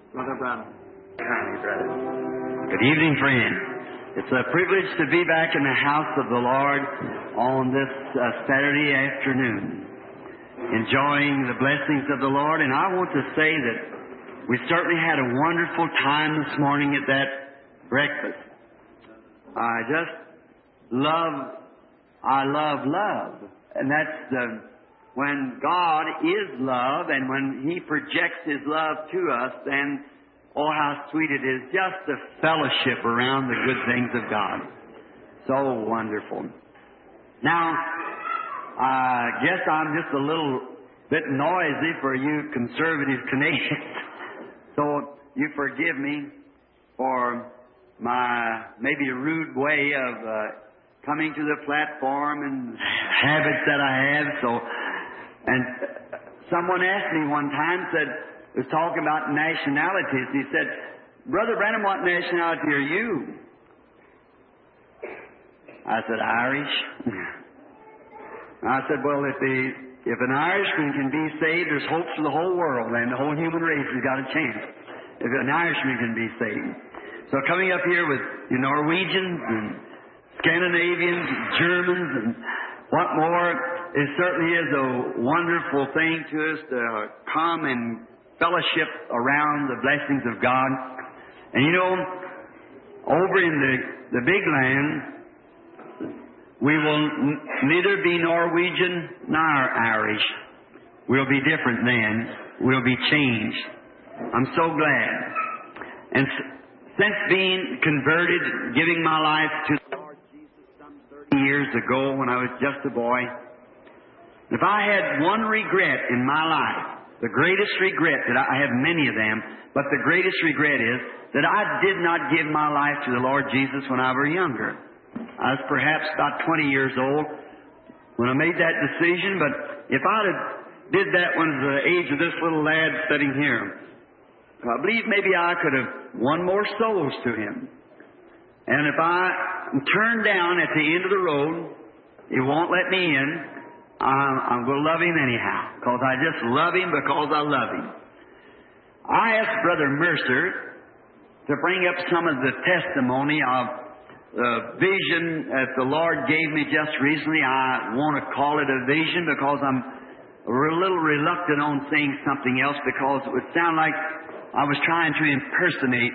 Brother Brown. Kindly, brother. Good evening, friend. It's a privilege to be back in the house of the Lord on this Saturday afternoon, enjoying the blessings of the Lord. And I want to say that we certainly had a wonderful time this morning at that breakfast. I love love. And that's when God is love, and when He projects His love to us, then oh, how sweet it is, just the fellowship around the good things of God. So wonderful. Now, I guess I'm just a little bit noisy for you conservative Canadians, so you forgive me for my maybe rude way of coming to the platform and habits that I have. And someone asked me one time, was talking about nationalities. He said, "Brother Branham, what nationality are you?" I said, "Irish." I said, "Well, if an Irishman can be saved, there's hope for the whole world, and the whole human race has got a chance if an Irishman can be saved." So coming up here with Norwegians and Scandinavians and Germans and what more, it certainly is a wonderful thing to us to come and fellowship around the blessings of God. And over in the big land, we will neither be Norwegian nor Irish. We'll be different then. We'll be changed. I'm so glad. And since being converted, giving my life to the Lord Jesus some 30 years ago when I was just a boy, if I had one regret in my life, the greatest regret that I have many of them, but the greatest regret is that I did not give my life to the Lord Jesus when I was younger. I was perhaps about 20 years old when I made that decision, but if I did that when the age of this little lad sitting here, I believe maybe I could have won more souls to Him. And if I turn down at the end of the road, He won't let me in. I'm going to love Him anyhow, because I just love Him because I love Him. I asked Brother Mercer to bring up some of the testimony of the vision that the Lord gave me just recently. I want to call it a vision because I'm a little reluctant on saying something else, because it would sound like I was trying to impersonate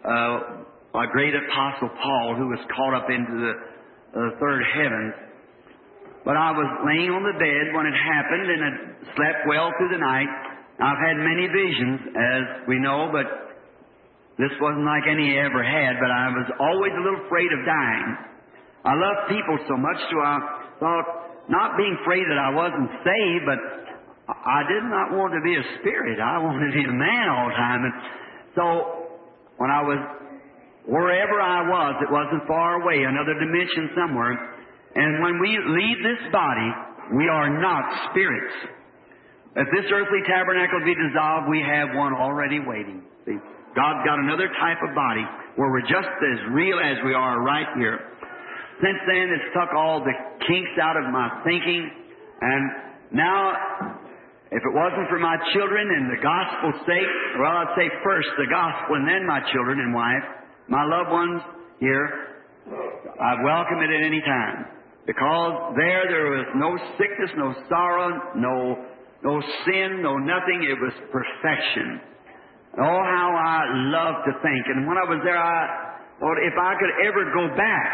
a great apostle Paul, who was caught up into the third heavens. But I was laying on the bed when it happened, and I slept well through the night. I've had many visions, as we know, but this wasn't like any I ever had, but I was always a little afraid of dying. I love people so much, so I thought, not being afraid that I wasn't saved, but I did not want to be a spirit. I wanted to be a man all the time. And so when I was, wherever I was, it wasn't far away, another dimension somewhere. And when we leave this body, we are not spirits. If this earthly tabernacle be dissolved, we have one already waiting. See? God's got another type of body where we're just as real as we are right here. Since then, it's took all the kinks out of my thinking. And now, if it wasn't for my children and the gospel's sake, well, I'd say first the gospel and then my children and wife, my loved ones here, I'd welcome it at any time. Because there was no sickness, no sorrow, no sin, no nothing. It was perfection. Oh, how I love to think. And when I was there, I thought if I could ever go back,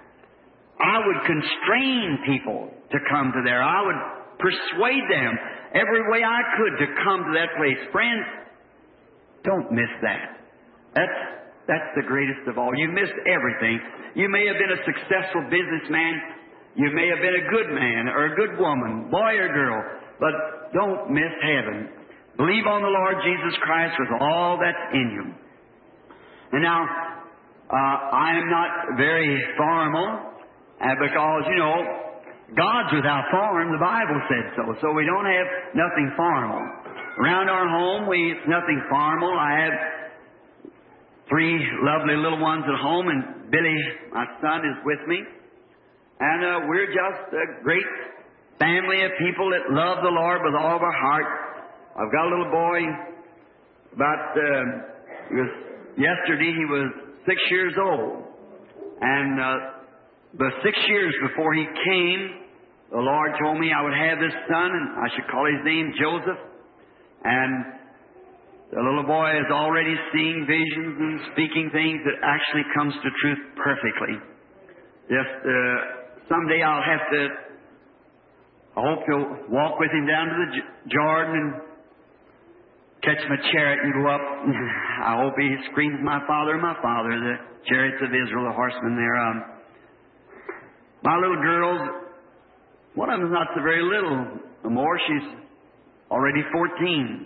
I would constrain people to come to there. I would persuade them every way I could to come to that place. Friends, don't miss that. That's the greatest of all. You missed everything. You may have been a successful businessman. You may have been a good man or a good woman, boy or girl, but don't miss heaven. Believe on the Lord Jesus Christ with all that's in you. And now, I am not very formal, because, God's without form. The Bible said so. So we don't have nothing formal. Around our home, it's nothing formal. I have 3 lovely little ones at home, and Billy, my son, is with me. And we're just a great family of people that love the Lord with all of our heart. I've got a little boy about Yesterday he was 6 years old. And but 6 years before he came, the Lord told me I would have this son, and I should call his name Joseph. And the little boy is already seeing visions and speaking things that actually comes to truth perfectly. Just someday I'll have to, I hope to walk with him down to the Jordan and catch my chariot and go up. I hope he screams, my father, the chariots of Israel, the horsemen there. My little girls, one of them's not so very little no more. She's already 14.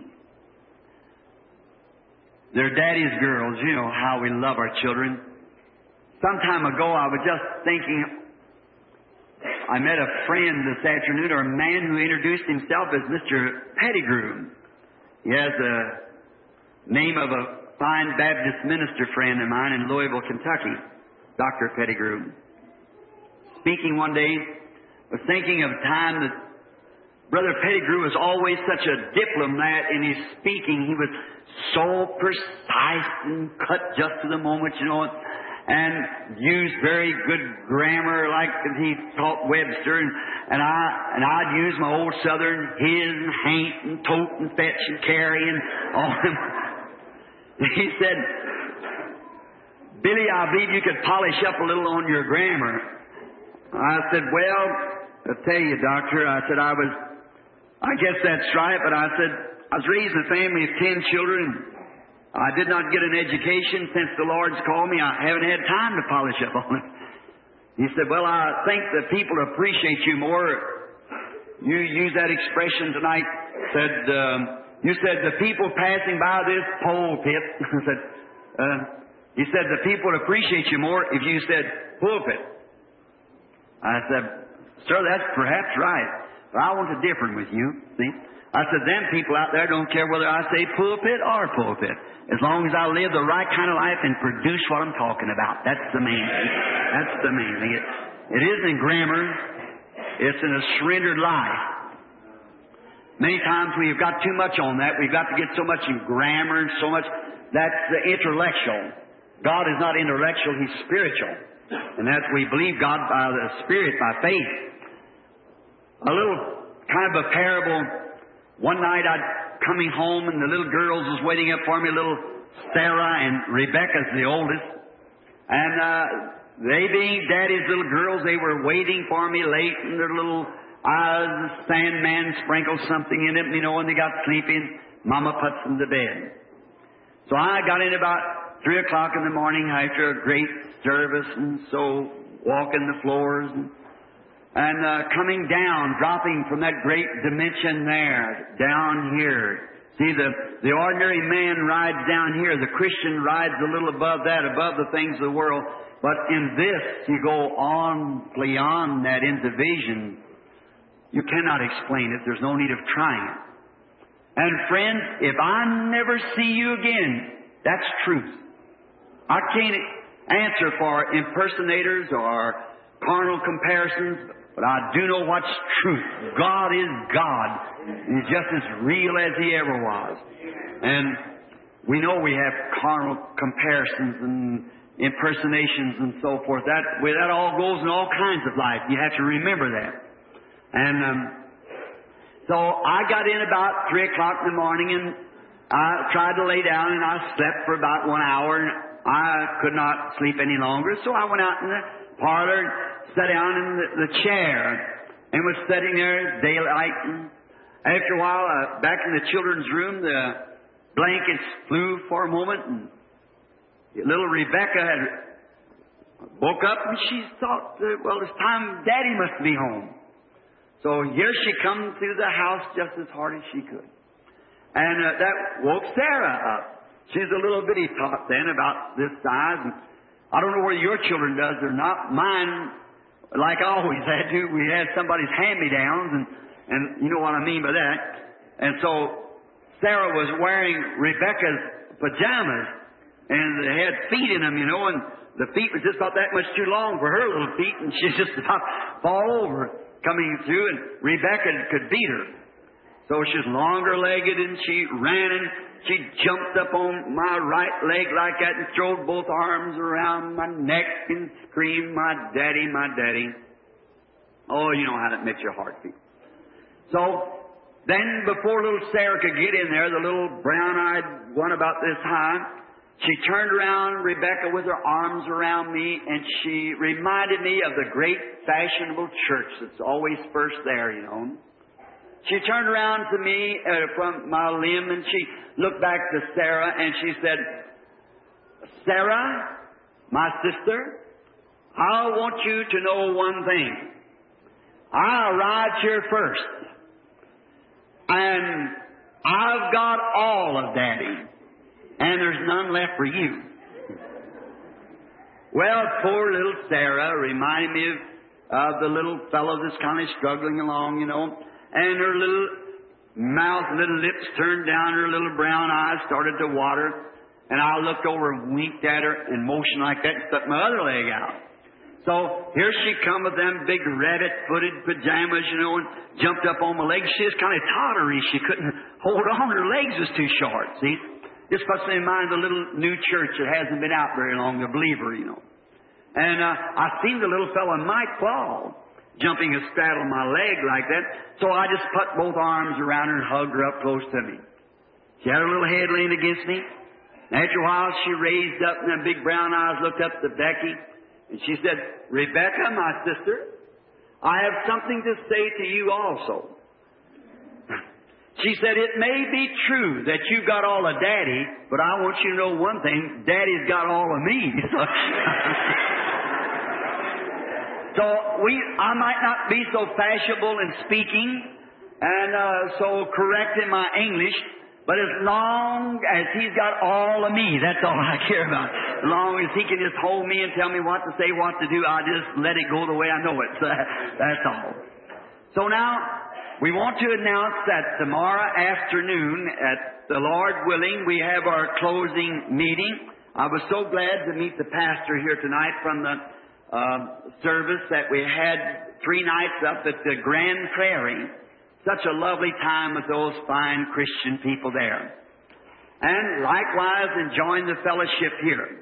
They're daddy's girls. You know how we love our children. Some time ago, I was just thinking, I met a friend this afternoon, or a man who introduced himself as Mr. Pettigrew. He has the name of a fine Baptist minister friend of mine in Louisville, Kentucky, Dr. Pettigrew. Speaking one day, was thinking of a time that Brother Pettigrew was always such a diplomat in his speaking. He was so precise and cut just to the moment, you know, and used very good grammar like he taught Webster, and I'd use my old Southern his and hain't and tote and fetch and carry and all them. He said, Billy, I believe you could polish up a little on your grammar. I said, well, I'll tell you, Doctor, I guess that's right, but I said, I was raised in a family of 10 children. I did not get an education since the Lord's called me. I haven't had time to polish up on it. He said, well, I think that people appreciate you more. You used that expression tonight. You said the people passing by this pulpit. He said the people appreciate you more if you said pulpit. I said, sir, that's perhaps right. But I want to differ with you, see. I said, them people out there don't care whether I say pulpit or pulpit. As long as I live the right kind of life and produce what I'm talking about. That's the main thing. That's the main thing. It isn't in grammar. It's in a surrendered life. Many times we've got too much on that. We've got to get so much in grammar and so much. That's the intellectual. God is not intellectual. He's spiritual. And that's we believe God by the Spirit, by faith. A little kind of a parable. One night I'd coming home and the little girls was waiting up for me, little Sarah and Rebecca's the oldest. And they being Daddy's little girls, they were waiting for me late, and their little eyes, the Sandman sprinkled something in them, you know, when they got sleepy, Mama puts them to bed. So I got in about 3 o'clock in the morning after a great service, and so walking the floors and coming down, dropping from that great dimension there, down here. See, the ordinary man rides down here. The Christian rides a little above that, above the things of the world. But in this, you go on beyond that into vision. You cannot explain it. There's no need of trying it. And friends, if I never see you again, that's truth. I can't answer for impersonators or carnal comparisons, but I do know what's truth. God is God. He's just as real as He ever was. And we know we have carnal comparisons and impersonations and so forth. That all goes in all kinds of life. You have to remember that. And so I got in about 3 o'clock in the morning, and I tried to lay down, and I slept for about 1 hour, and I could not sleep any longer. So I went out in the parlor and sat down in the chair and was sitting there daylight. And after a while, back in the children's room, the blankets flew for a moment, and little Rebecca had woke up, and she thought, well, it's time Daddy must be home. So here she come through the house just as hard as she could. And that woke Sarah up. She's a little bitty tot then, about this size. And I don't know whether your children does or not. Mine, like I always had to, we had somebody's hand-me-downs, and you know what I mean by that. And so Sarah was wearing Rebecca's pajamas, and they had feet in them, you know, and the feet was just about that much too long for her little feet, and she just about fall over coming through, and Rebecca could beat her. So she's longer-legged, and she ran, and she jumped up on my right leg like that and throwed both arms around my neck and screamed, "My daddy, my daddy." Oh, you know how that makes your heart beat. So then before little Sarah could get in there, the little brown-eyed one about this high, she turned around, Rebecca, with her arms around me, and she reminded me of the great fashionable church that's always first there, you know. She turned around to me from my limb, and she looked back to Sarah, and she said, "Sarah, my sister, I want you to know one thing. I arrived here first, and I've got all of Daddy, and there's none left for you." Well, poor little Sarah reminded me of the little fellow that's kind of struggling along, you know, and her little mouth, little lips turned down, her little brown eyes started to water, and I looked over and winked at her and motioned like that and stuck my other leg out. So here she come with them big rabbit-footed pajamas, you know, and jumped up on my legs. She was kind of tottery. She couldn't hold on. Her legs was too short, see. This puts me in mind of the little new church that hasn't been out very long, the Believer, you know. And I seen the little fella might fall, jumping a straddle on my leg like that. So I just put both arms around her and hugged her up close to me. She had her little head leaned against me. After a while, she raised up, and them big brown eyes looked up to Becky. And she said, "Rebecca, my sister, I have something to say to you also." She said, "It may be true that you've got all of Daddy, but I want you to know one thing, Daddy's got all of me." So I might not be so fashionable in speaking and so correct in my English, but as long as He's got all of me, that's all I care about. As long as He can just hold me and tell me what to say, what to do, I just let it go the way I know it. So that's all. So now, we want to announce that tomorrow afternoon, at the Lord willing, we have our closing meeting. I was so glad to meet the pastor here tonight from the service that we had 3 nights up at the Grand Prairie. Such a lovely time with those fine Christian people there. And likewise enjoying the fellowship here.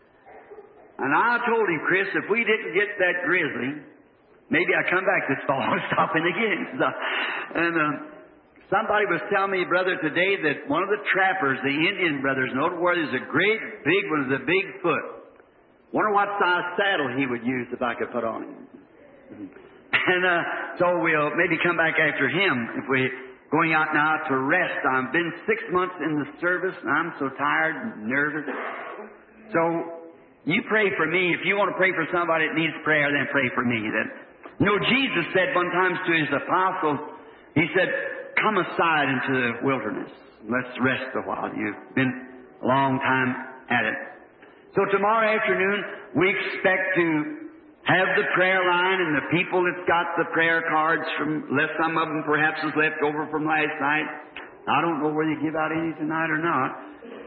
And I told him, "Chris, if we didn't get that grizzly, maybe I come back this fall and stop in again." And somebody was telling me, brother, today that one of the trappers, the Indian brothers, noted where there's a great big one, with a big foot. Wonder what size saddle he would use if I could put on him. And so we'll maybe come back after him if we're going out now to rest. I've been 6 months in the service, and I'm so tired and nervous. So you pray for me. If you want to pray for somebody that needs prayer, then pray for me. You know, Jesus said one time to His apostles, He said, "Come aside into the wilderness. Let's rest a while. You've been a long time at it." So tomorrow afternoon, we expect to have the prayer line, and the people that's got the prayer cards some of them perhaps is left over from last night. I don't know whether you give out any tonight or not.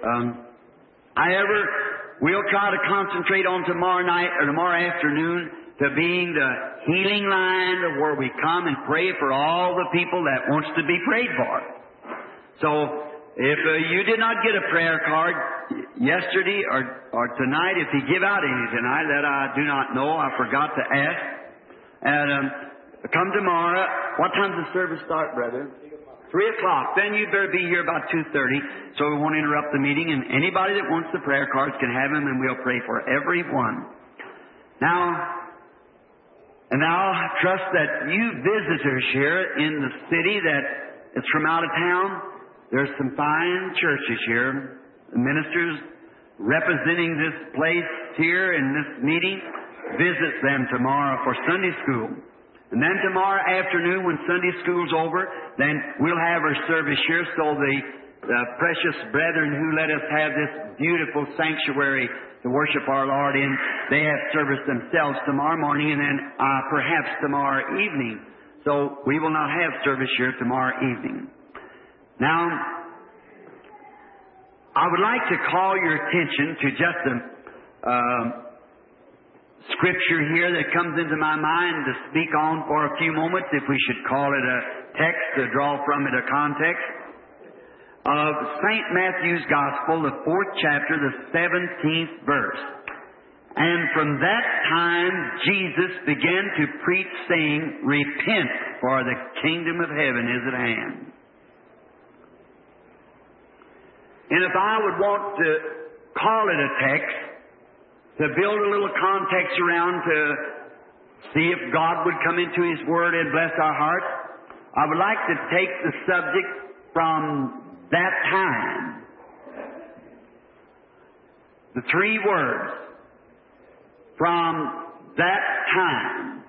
However, we'll try to concentrate on tomorrow night or tomorrow afternoon to being the healing line of where we come and pray for all the people that wants to be prayed for. So if you did not get a prayer card yesterday or tonight, if you give out any tonight that I do not know, I forgot to ask. And come tomorrow. What time does the service start, brother? 3 o'clock. Then you better be here about 2:30, so we won't interrupt the meeting. And anybody that wants the prayer cards can have them, and we'll pray for everyone. Now I trust that you visitors here in the city that is from out of town, there's some fine churches here, ministers representing this place here in this meeting. Visit them tomorrow for Sunday school. And then tomorrow afternoon, when Sunday school's over, then we'll have our service here. So the precious brethren who let us have this beautiful sanctuary to worship our Lord in, they have service themselves tomorrow morning, and then perhaps tomorrow evening. So we will not have service here tomorrow evening. Now, I would like to call your attention to just a scripture here that comes into my mind to speak on for a few moments, if we should call it a text to draw from it a context. of St. Matthew's Gospel, the 4th chapter, the 17th verse. And from that time Jesus began to preach, saying, Repent, for the kingdom of heaven is at hand. And if I would want to call it a text, to build a little context around to see if God would come into His Word and bless our hearts, I would like to take the subject from that time. The 3 words. From that time.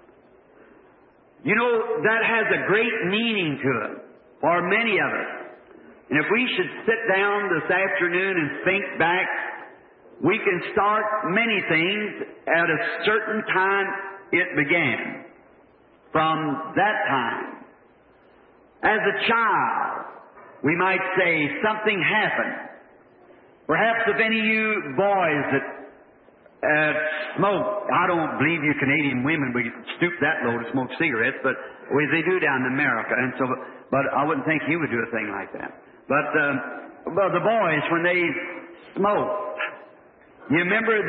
You know, that has a great meaning to it for many of us. And if we should sit down this afternoon and think back, we can start many things at a certain time it began. From that time. As a child, we might say something happened. Perhaps if any of you boys that smoke, I don't believe you Canadian women would stoop that low to smoke cigarettes, but they do down in America, and so. But I wouldn't think you would do a thing like that. But the boys, when they smoked, you remember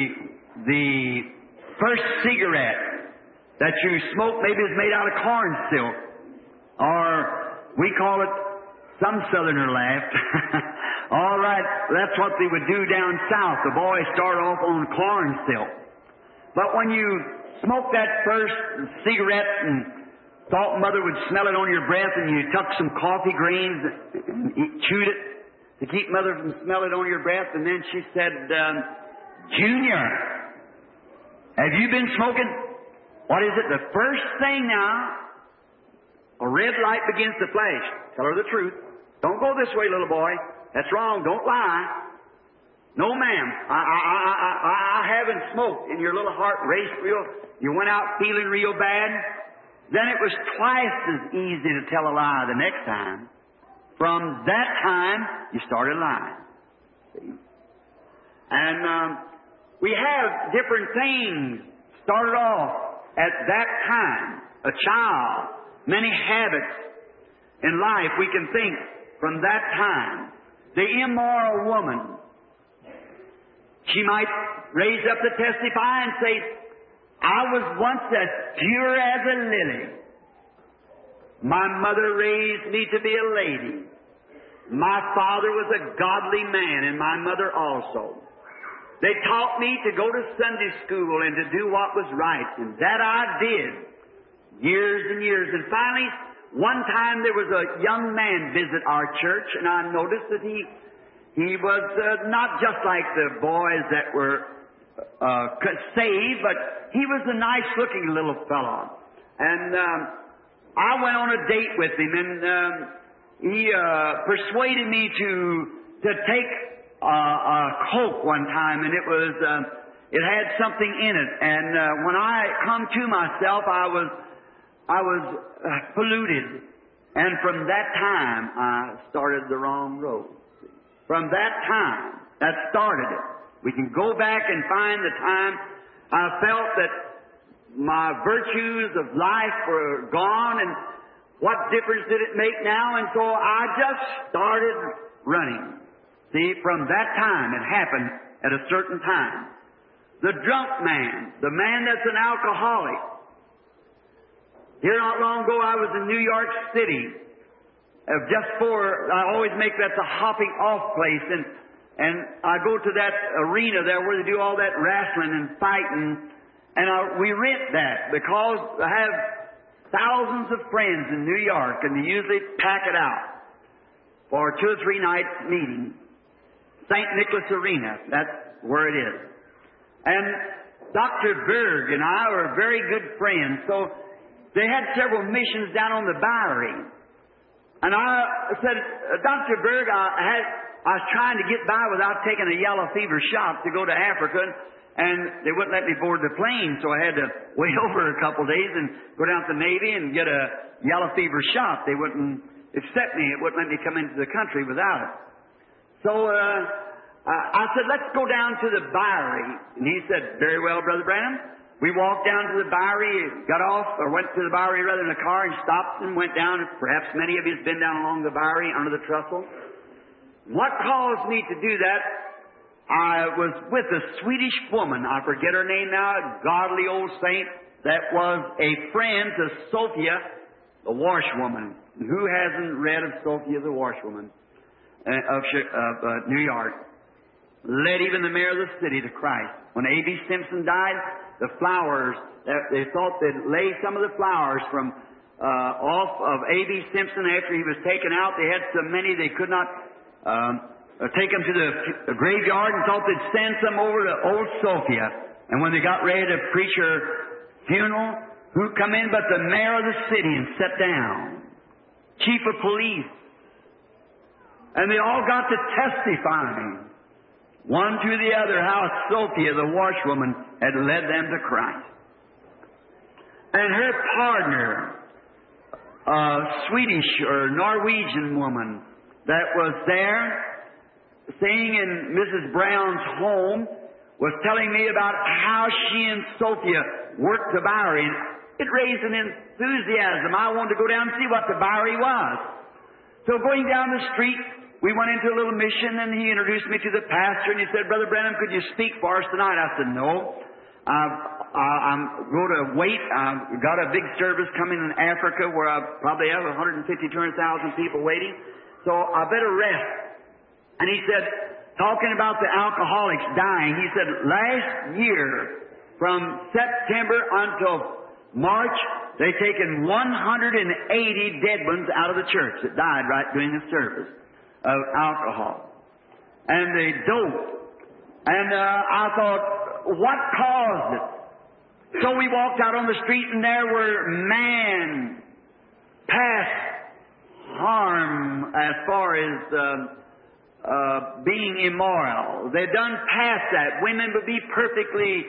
the first cigarette that you smoked maybe is made out of corn silk, or we call it. Some Southerner laughed. All right, that's what they would do down south. The boys start off on corn silk. But when you smoked that first cigarette and thought Mother would smell it on your breath, and you took some coffee grains and chewed it to keep Mother from smelling it on your breath, and then she said, Junior, have you been smoking? What is it? The first thing now, a red light begins to flash. Tell her the truth. Don't go this way, little boy. That's wrong. Don't lie. No, ma'am. I haven't smoked. And your little heart raced real. You went out feeling real bad. Then it was twice as easy to tell a lie the next time. From that time, you started lying. See? And we have different things started off at that time. A child, many habits in life we can think from that time. The immoral woman, she might raise up to testify and say, I was once as pure as a lily. My mother raised me to be a lady. My father was a godly man, and my mother also. They taught me to go to Sunday school and to do what was right, and that I did. Years and years. And finally, one time there was a young man visit our church, and I noticed that he was not just like the boys that were saved, but he was a nice-looking little fellow. And I went on a date with him, and he persuaded me to take a Coke one time, and it had something in it. And when I come to myself, I was polluted. And from that time, I started the wrong road. From that time, that started it. We can go back and find the time I felt that my virtues of life were gone, and what difference did it make now? And so I just started running. See, from that time, it happened at a certain time. The drunk man, the man that's an alcoholic. Here not long ago, I was in New York City. I always make that the hopping off place, and I go to that arena there where they do all that wrestling and fighting, and we rent that because I have thousands of friends in New York, and they usually pack it out for a 2 or 3 night meeting. St. Nicholas Arena, that's where it is. And Dr. Berg and I were very good friends, so they had several missions down on the Bowery. And I said, Dr. Berg, I was trying to get by without taking a yellow fever shot to go to Africa, and they wouldn't let me board the plane, so I had to wait over a couple of days and go down to the Navy and get a yellow fever shot. They wouldn't accept me. It wouldn't let me come into the country without it. So I said, let's go down to the Bowery. And he said, very well, Brother Branham. We walked down to the Bowery, got off, or went to the Bowery rather in a car and stopped and went down. Perhaps many of you have been down along the Bowery under the trestle. What caused me to do that? I was with a Swedish woman. I forget her name now, a godly old saint that was a friend to Sophia, the washwoman. Who hasn't read of Sophia the washwoman of New York? Led even the mayor of the city to Christ. When A.B. Simpson died, the flowers, they thought they'd lay some of the flowers from off of A.B. Simpson after he was taken out. They had so many they could not take them to the graveyard and thought they'd send some over to old Sophia. And when they got ready to preach her funeral, who come in but the mayor of the city and sat down? Chief of police. And they all got to testifying, one to the other, how Sophia, the washwoman, had led them to Christ. And her partner, a Swedish or Norwegian woman that was there, staying in Mrs. Brown's home, was telling me about how she and Sophia worked the Bowery. And it raised an enthusiasm. I wanted to go down and see what the Bowery was. So going down the street, we went into a little mission, and he introduced me to the pastor, and he said, Brother Branham, could you speak for us tonight? I said, no. I'm going to wait. I've got a big service coming in Africa where I probably have 150,000 to 200,000 people waiting. So I better rest. And he said, talking about the alcoholics dying, he said, last year, from September until March, they've taken 180 dead ones out of the church that died right during the service of alcohol. And they dope. And I thought, what caused it? So we walked out on the street, and there were man past harm as far as being immoral. They've done past that. Women would be perfectly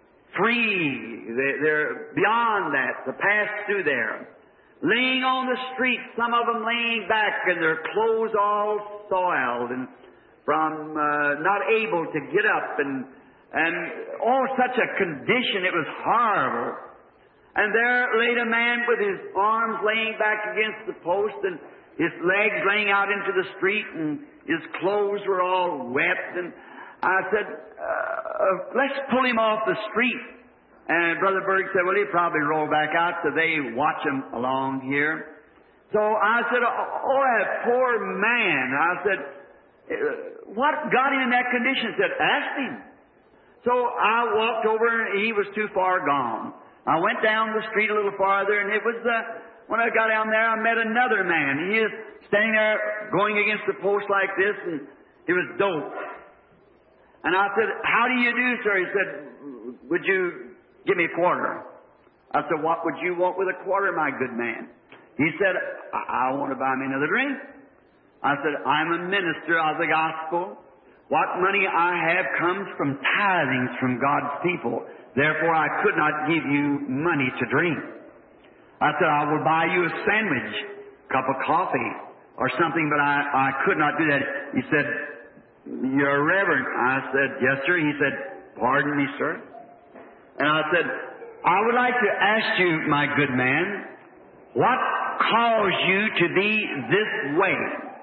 free. They're beyond that. The past through there. Laying on the street, some of them laying back, and their clothes all soiled, and from not able to get up, and all such a condition. It was horrible. And there laid a man with his arms laying back against the post, and his legs laying out into the street, and his clothes were all wet. And I said, let's pull him off the street. And Brother Berg said, well, he'll probably roll back out, so they watch him along here. So I said, oh, that poor man. I said, what got him in that condition? He said, ask him. So I walked over, and he was too far gone. I went down the street a little farther, and it was when I got down there, I met another man. He is standing there going against the post like this, and he was dope. And I said, how do you do, sir? He said, would you give me a quarter? I said, what would you want with a quarter, my good man? He said, I want to buy me another drink. I said, I'm a minister of the gospel. What money I have comes from tithings from God's people. Therefore, I could not give you money to drink. I said, I will buy you a sandwich, cup of coffee, or something, but I could not do that. He said, you're reverend. I said, yes, sir. He said, pardon me, sir. And I said, I would like to ask you, my good man, what caused you to be this way?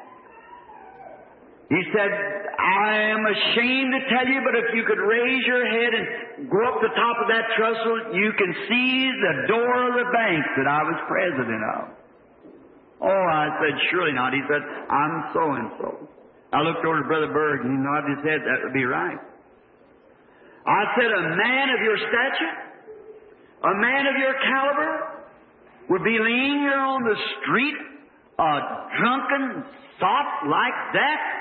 He said, I am ashamed to tell you, but if you could raise your head and go up the top of that trestle, you can see the door of the bank that I was president of. Oh, I said, surely not. He said, I'm so-and-so. I looked over to Brother Berg, and he nodded his head. That would be right. I said, a man of your stature, a man of your caliber, would be laying here on the street, a drunken sot like that?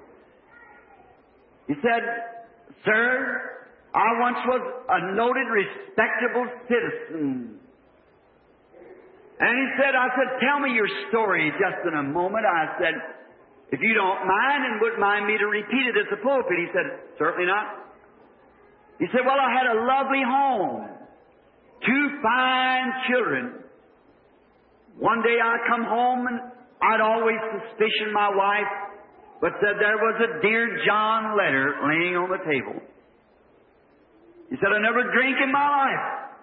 He said, sir, I once was a noted, respectable citizen. And he said, I said, tell me your story just in a moment. I said, if you don't mind and wouldn't mind me to repeat it at the pulpit. He said, certainly not. He said, well, I had a lovely home, 2 fine children. One day I come home, and I'd always suspicion my wife, but said there was a Dear John letter laying on the table. He said, I never drink in my life.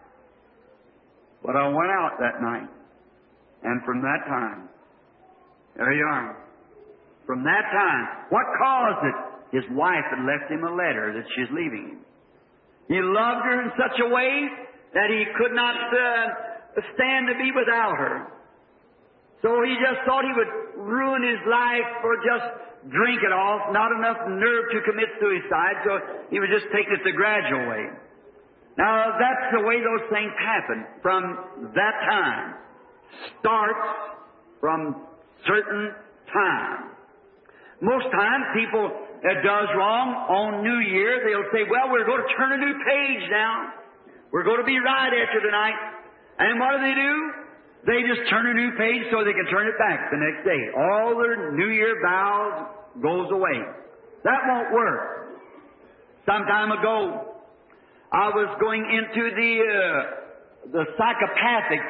But I went out that night. And from that time, there you are. From that time, what caused it? His wife had left him a letter that she's leaving him. He loved her in such a way that he could not stand to be without her. So he just thought he would ruin his life or just drink it off, not enough nerve to commit suicide, so he would just take it the gradual way. Now, that's the way those things happen. From that time, starts from certain time. Most times, people that does wrong on New Year, they'll say, well, we're going to turn a new page now. We're going to be right after tonight. And what do? They just turn a new page so they can turn it back the next day. All their New Year vows goes away. That won't work. Some time ago, I was going into the psychopathic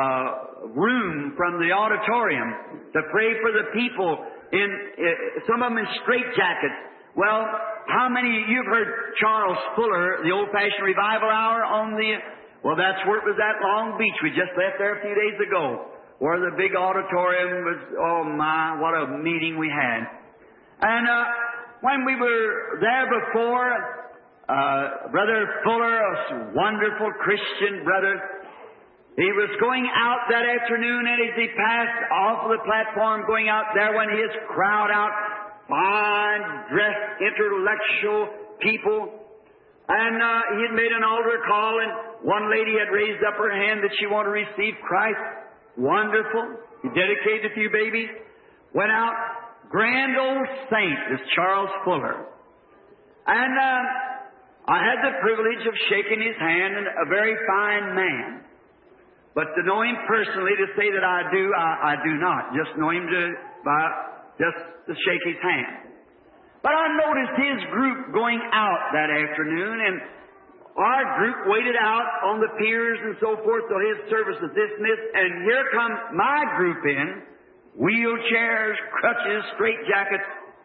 room from the auditorium to pray for the people in some of them in straitjackets. Well, how many of you have heard Charles Fuller, the old-fashioned revival hour on the... Well, that's where it was at Long Beach. We just left there a few days ago, where the big auditorium was, oh my, what a meeting we had. And when we were there before, Brother Fuller, a wonderful Christian brother, he was going out that afternoon, and as he passed off the platform, going out there when his crowd out, fine, dressed, intellectual people, and he had made an altar call, and one lady had raised up her hand that she wanted to receive Christ. Wonderful. He dedicated a few babies. Went out. Grand old saint is Charles Fuller. And I had the privilege of shaking his hand, and a very fine man. But to know him personally, to say that I do, I do not. Just know him just to shake his hand. But I noticed his group going out that afternoon, and our group waited out on the piers and so forth till his service was dismissed, and here come my group in, wheelchairs, crutches, straitjackets.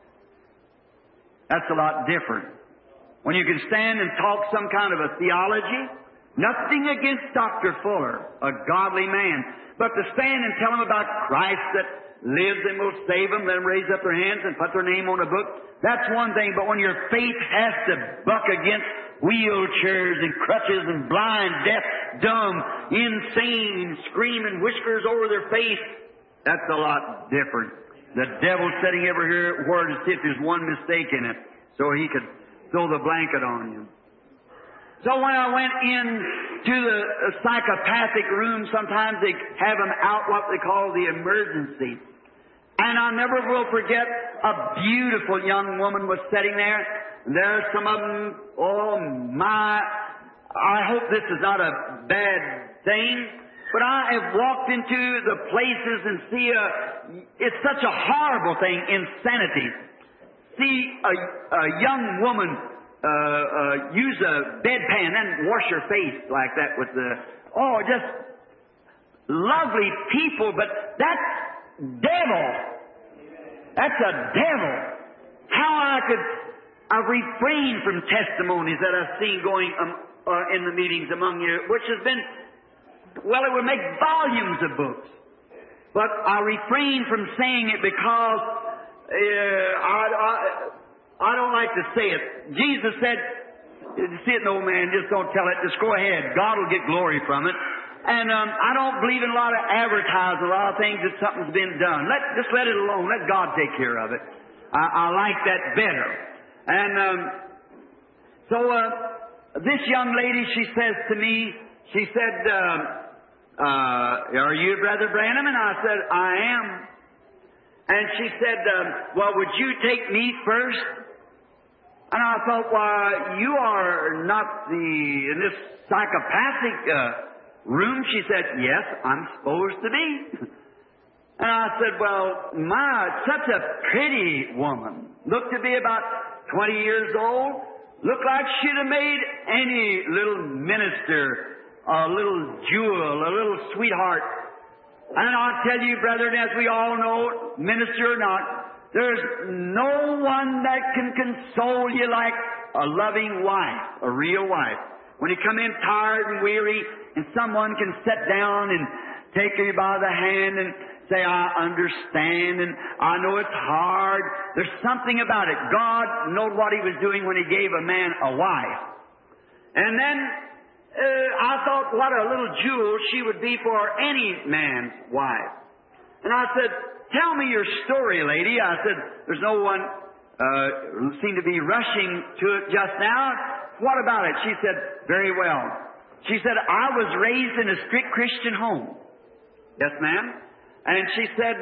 That's a lot different. When you can stand and talk some kind of a theology, nothing against Dr. Fuller, a godly man, but to stand and tell him about Christ that lives and will save them, let them raise up their hands and put their name on a book, that's one thing. But when your faith has to buck against wheelchairs and crutches and blind, deaf, dumb, insane, screaming, whiskers over their face, that's a lot different. The devil's sitting over here where to see if there's one mistake in it, so he could throw the blanket on you. So when I went in to the psychopathic room, sometimes they have them out what they call the emergency. And I never will forget, a beautiful young woman was sitting there. There's some of them, oh my, I hope this is not a bad thing, but I have walked into the places and see it's such a horrible thing, insanity. See a young woman use a bedpan and wash her face like that with just lovely people, but that's devil. That's a devil. How I've refrained from testimonies that I've seen going in the meetings among you, which has been, well, it would make volumes of books. But I refrain from saying it because I don't like to say it. Jesus said, see it, no man, just don't tell it. Just go ahead. God will get glory from it. And I don't believe in a lot of advertising, a lot of things that something's been done. Just let it alone. Let God take care of it. I like that better. And so this young lady, she says to me, she said, are you Brother Branham? And I said, I am. And she said, well, would you take me first? And I thought, why, you are not in this psychopathic room? She said, yes, I'm supposed to be. And I said, well, such a pretty woman. Looked to be about 20 years old. Looked like she'd have made any little minister, a little jewel, a little sweetheart. And I'll tell you, brethren, as we all know, minister or not, there's no one that can console you like a loving wife, a real wife. when you come in tired and weary, and someone can sit down and take you by the hand and say, I understand, and I know it's hard. There's something about it. God knowed what He was doing when He gave a man a wife. And then I thought what a little jewel she would be for any man's wife. And I said, tell me your story, lady. I said, there's no one seemed to be rushing to it just now. What about it? She said, very well. She said, I was raised in a strict Christian home. Yes, ma'am. And she said,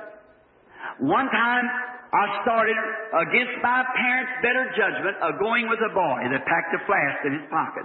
one time I started, against my parents' better judgment, of going with a boy that packed a flask in his pocket.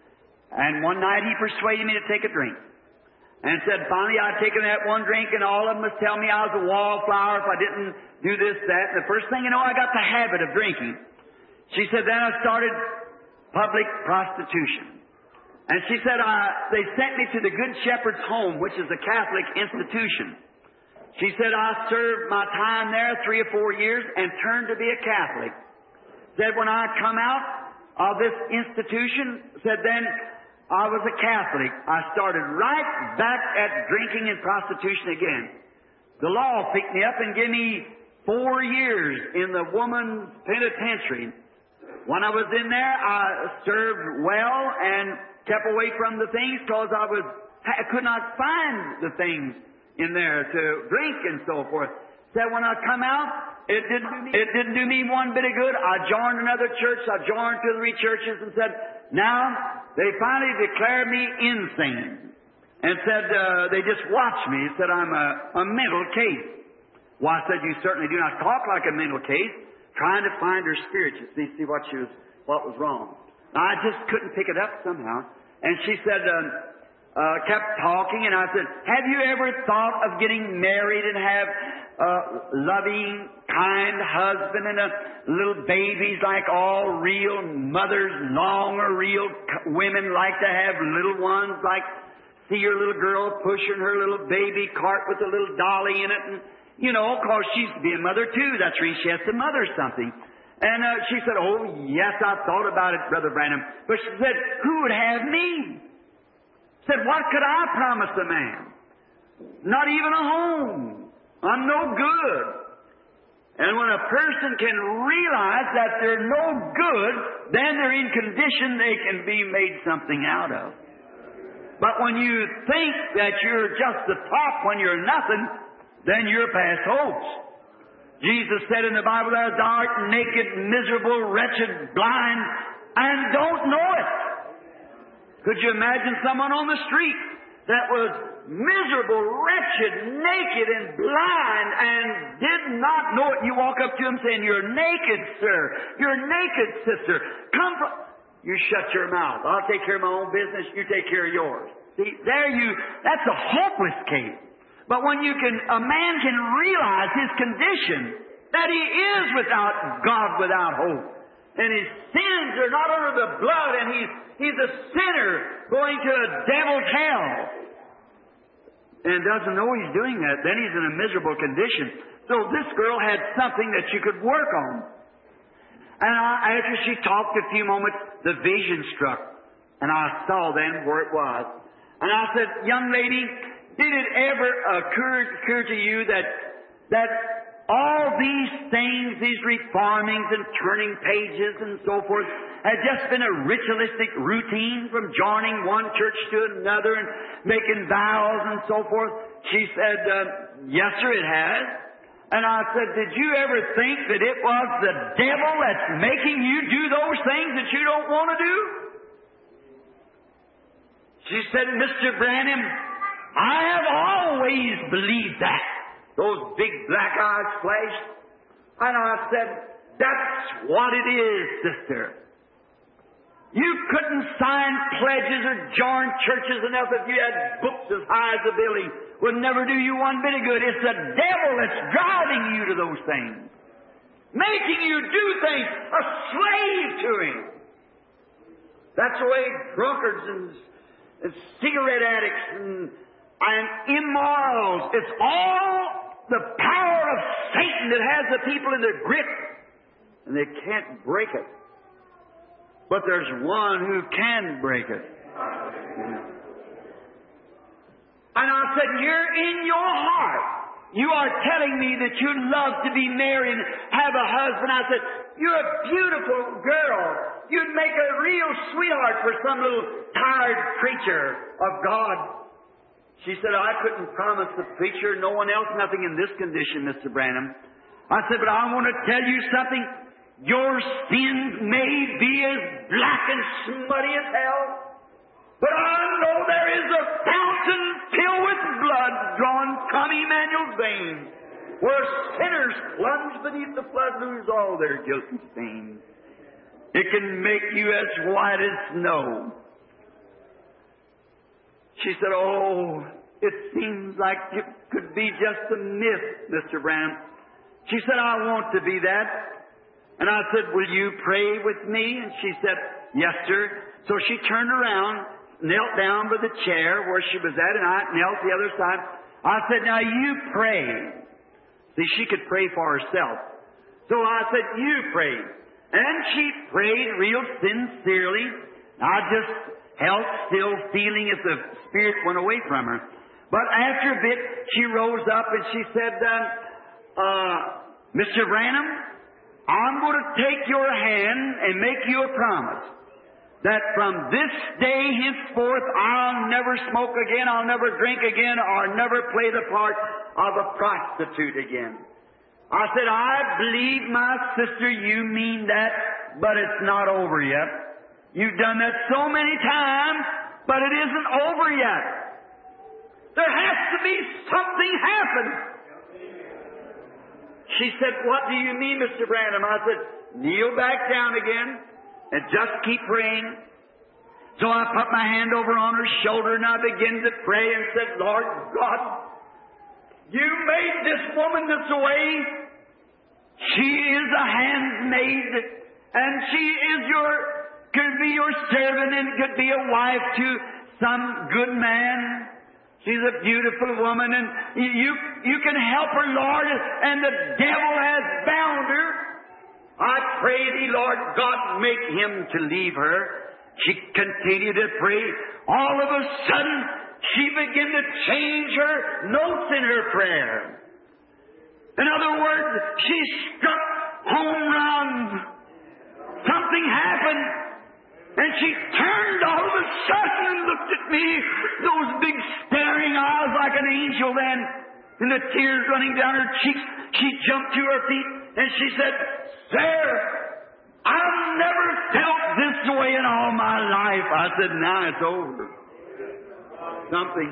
And one night he persuaded me to take a drink. And said, finally I'd taken that one drink, and all of them was telling me I was a wallflower if I didn't do this, that. And the first thing you know, I got the habit of drinking. She said, then I started public prostitution. And she said, they sent me to the Good Shepherd's Home, which is a Catholic institution. She said, I served my time there 3 or 4 years and turned to be a Catholic. Said, when I come out of this institution, said then I was a Catholic. I started right back at drinking and prostitution again. The law picked me up and gave me 4 years in the woman's penitentiary. When I was in there, I served well and kept away from the things because I could not find the things in there to drink and so forth. Said when I come out, it didn't do me one bit of good. I joined another church. I joined 2 or 3 churches and said, now they finally declared me insane and said they just watched me. Said I'm a mental case. Well, I said you certainly do not talk like a mental case. Trying to find her spirit, you see what was wrong. I just couldn't pick it up somehow. And she said, kept talking, and I said, have you ever thought of getting married and have a loving, kind husband and little babies like all real mothers long, or real women like to have little ones, like see your little girl pushing her little baby cart with a little dolly in it, and, you know, because she's to be a mother too. That's where she has to mother something. And she said, oh, yes, I thought about it, Brother Branham. But she said, who would have me? Said, what could I promise a man? Not even a home. I'm no good. And when a person can realize that they're no good, then they're in condition they can be made something out of. But when you think that you're just the top when you're nothing, then you're past hopes. Jesus said in the Bible, thou art naked, miserable, wretched, blind, and don't know it. Could you imagine someone on the street that was miserable, wretched, naked, and blind, and did not know it? You walk up to him saying, you're naked, sir. You're naked, sister. Come from... You shut your mouth. I'll take care of my own business. You take care of yours. See, that's a hopeless case. But when a man can realize his condition, that he is without God, without hope, and his sins are not under the blood, and he's a sinner going to a devil's hell, and doesn't know he's doing that, then he's in a miserable condition. So this girl had something that she could work on. And after she talked a few moments, the vision struck, and I saw then where it was. And I said, young lady, did it ever occur to you that all these things, these reformings and turning pages and so forth, had just been a ritualistic routine from joining one church to another and making vows and so forth? She said, yes, sir, it has. And I said, did you ever think that it was the devil that's making you do those things that you don't want to do? She said, Mr. Branham, I have always believed that. Those big black eyes flashed. And I said, that's what it is, sister. You couldn't sign pledges or join churches enough if you had books as high as a building. Would never do you one bit of good. It's the devil that's driving you to those things. Making you do things, a slave to him. That's the way drunkards and cigarette addicts and immorals. It's all the power of Satan that has the people in their grip, and they can't break it. but there's one who can break it. And I said, you're in your heart. You are telling me that you'd love to be married and have a husband. I said, you're a beautiful girl. You'd make a real sweetheart for some little tired preacher of God. She said, I couldn't promise the preacher, no one else, nothing in this condition, Mr. Branham. I said, but I want to tell you something. Your sins may be as black and smutty as hell, but I know there is a fountain filled with blood drawn from Emmanuel's veins, where sinners plunge beneath the flood lose all their guilt and stain. It can make you as white as snow. She said, oh, it seems like it could be just a myth, Mr. Branham. She said, I want to be that. And I said, will you pray with me? And she said, yes, sir. So she turned around, knelt down by the chair where she was at, and I knelt the other side. I said, now you pray. See, she could pray for herself. So I said, you pray. And she prayed real sincerely. I just held still, feeling as the Spirit went away from her. But after a bit, she rose up and she said, Mr. Branham, I'm going to take your hand and make you a promise that from this day henceforth, I'll never smoke again, I'll never drink again, or never play the part of a prostitute again. I said, I believe, my sister, you mean that, but it's not over yet. You've done that so many times, but it isn't over yet. There has to be something happen. She said, what do you mean, Mr. Branham? I said, kneel back down again and just keep praying. So I put my hand over on her shoulder and I began to pray and said, Lord God, you made this woman this way. She is a handmaid, and she is could be your servant and could be a wife to some good man. She's a beautiful woman, and you can help her, Lord, and the devil has bound her. I pray Thee, Lord God, make him to leave her. She continued to pray. All of a sudden, she began to change her notes in her prayer. In other words, she struck home runs. Something happened. And she turned all of a sudden and looked at me, those big staring eyes like an angel then, and the tears running down her cheeks. She jumped to her feet and she said, Sir, I've never felt this way in all my life. I said, now it's over. Something.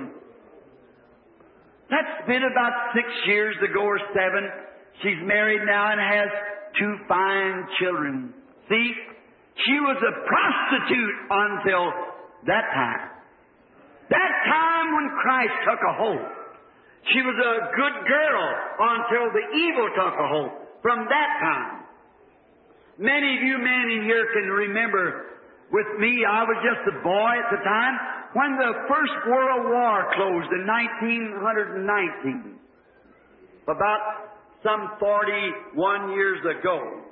That's been about 6 years ago or 7. She's married now and has 2 fine children. See? She was a prostitute until that time. That time when Christ took a hold. She was a good girl until the evil took a hold. From that time. Many of you men in here can remember with me, I was just a boy at the time, when the First World War closed in 1919. About some 41 years ago.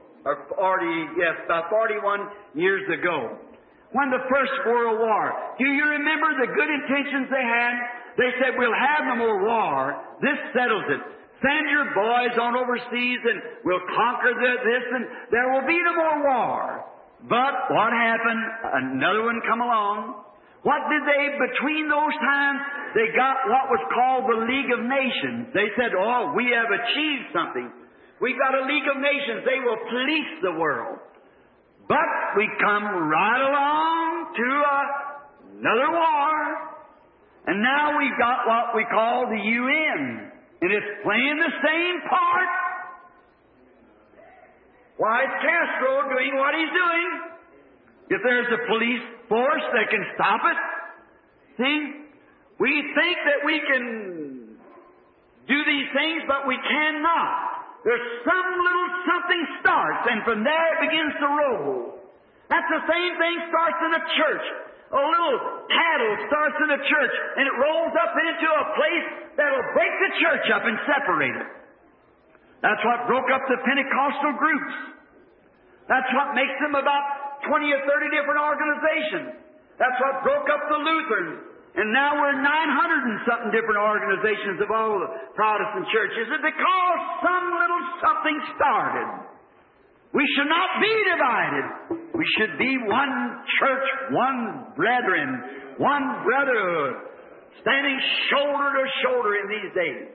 About 41 years ago. When the First World War, do you remember the good intentions they had? They said, we'll have no more war. This settles it. Send your boys on overseas and we'll conquer this and there will be no more war. But what happened? Another one come along. What did they, between those times, they got what was called the League of Nations. They said, oh, we have achieved something. We've got a League of Nations. They will police the world. But we come right along to another war. And now we've got what we call the UN. And it's playing the same part. Why, it's Castro doing what he's doing. If there's a police force that can stop it. See? We think that we can do these things, but we cannot. There's some little something starts, and from there it begins to roll. That's the same thing starts in a church. A little tattle starts in a church, and it rolls up into a place that'll break the church up and separate it. That's what broke up the Pentecostal groups. That's what makes them about 20 or 30 different organizations. That's what broke up the Lutherans. And now we're 900 and something different organizations of all the Protestant churches. It's because some little something started. We should not be divided. We should be one church, one brethren, one brotherhood, standing shoulder to shoulder in these days.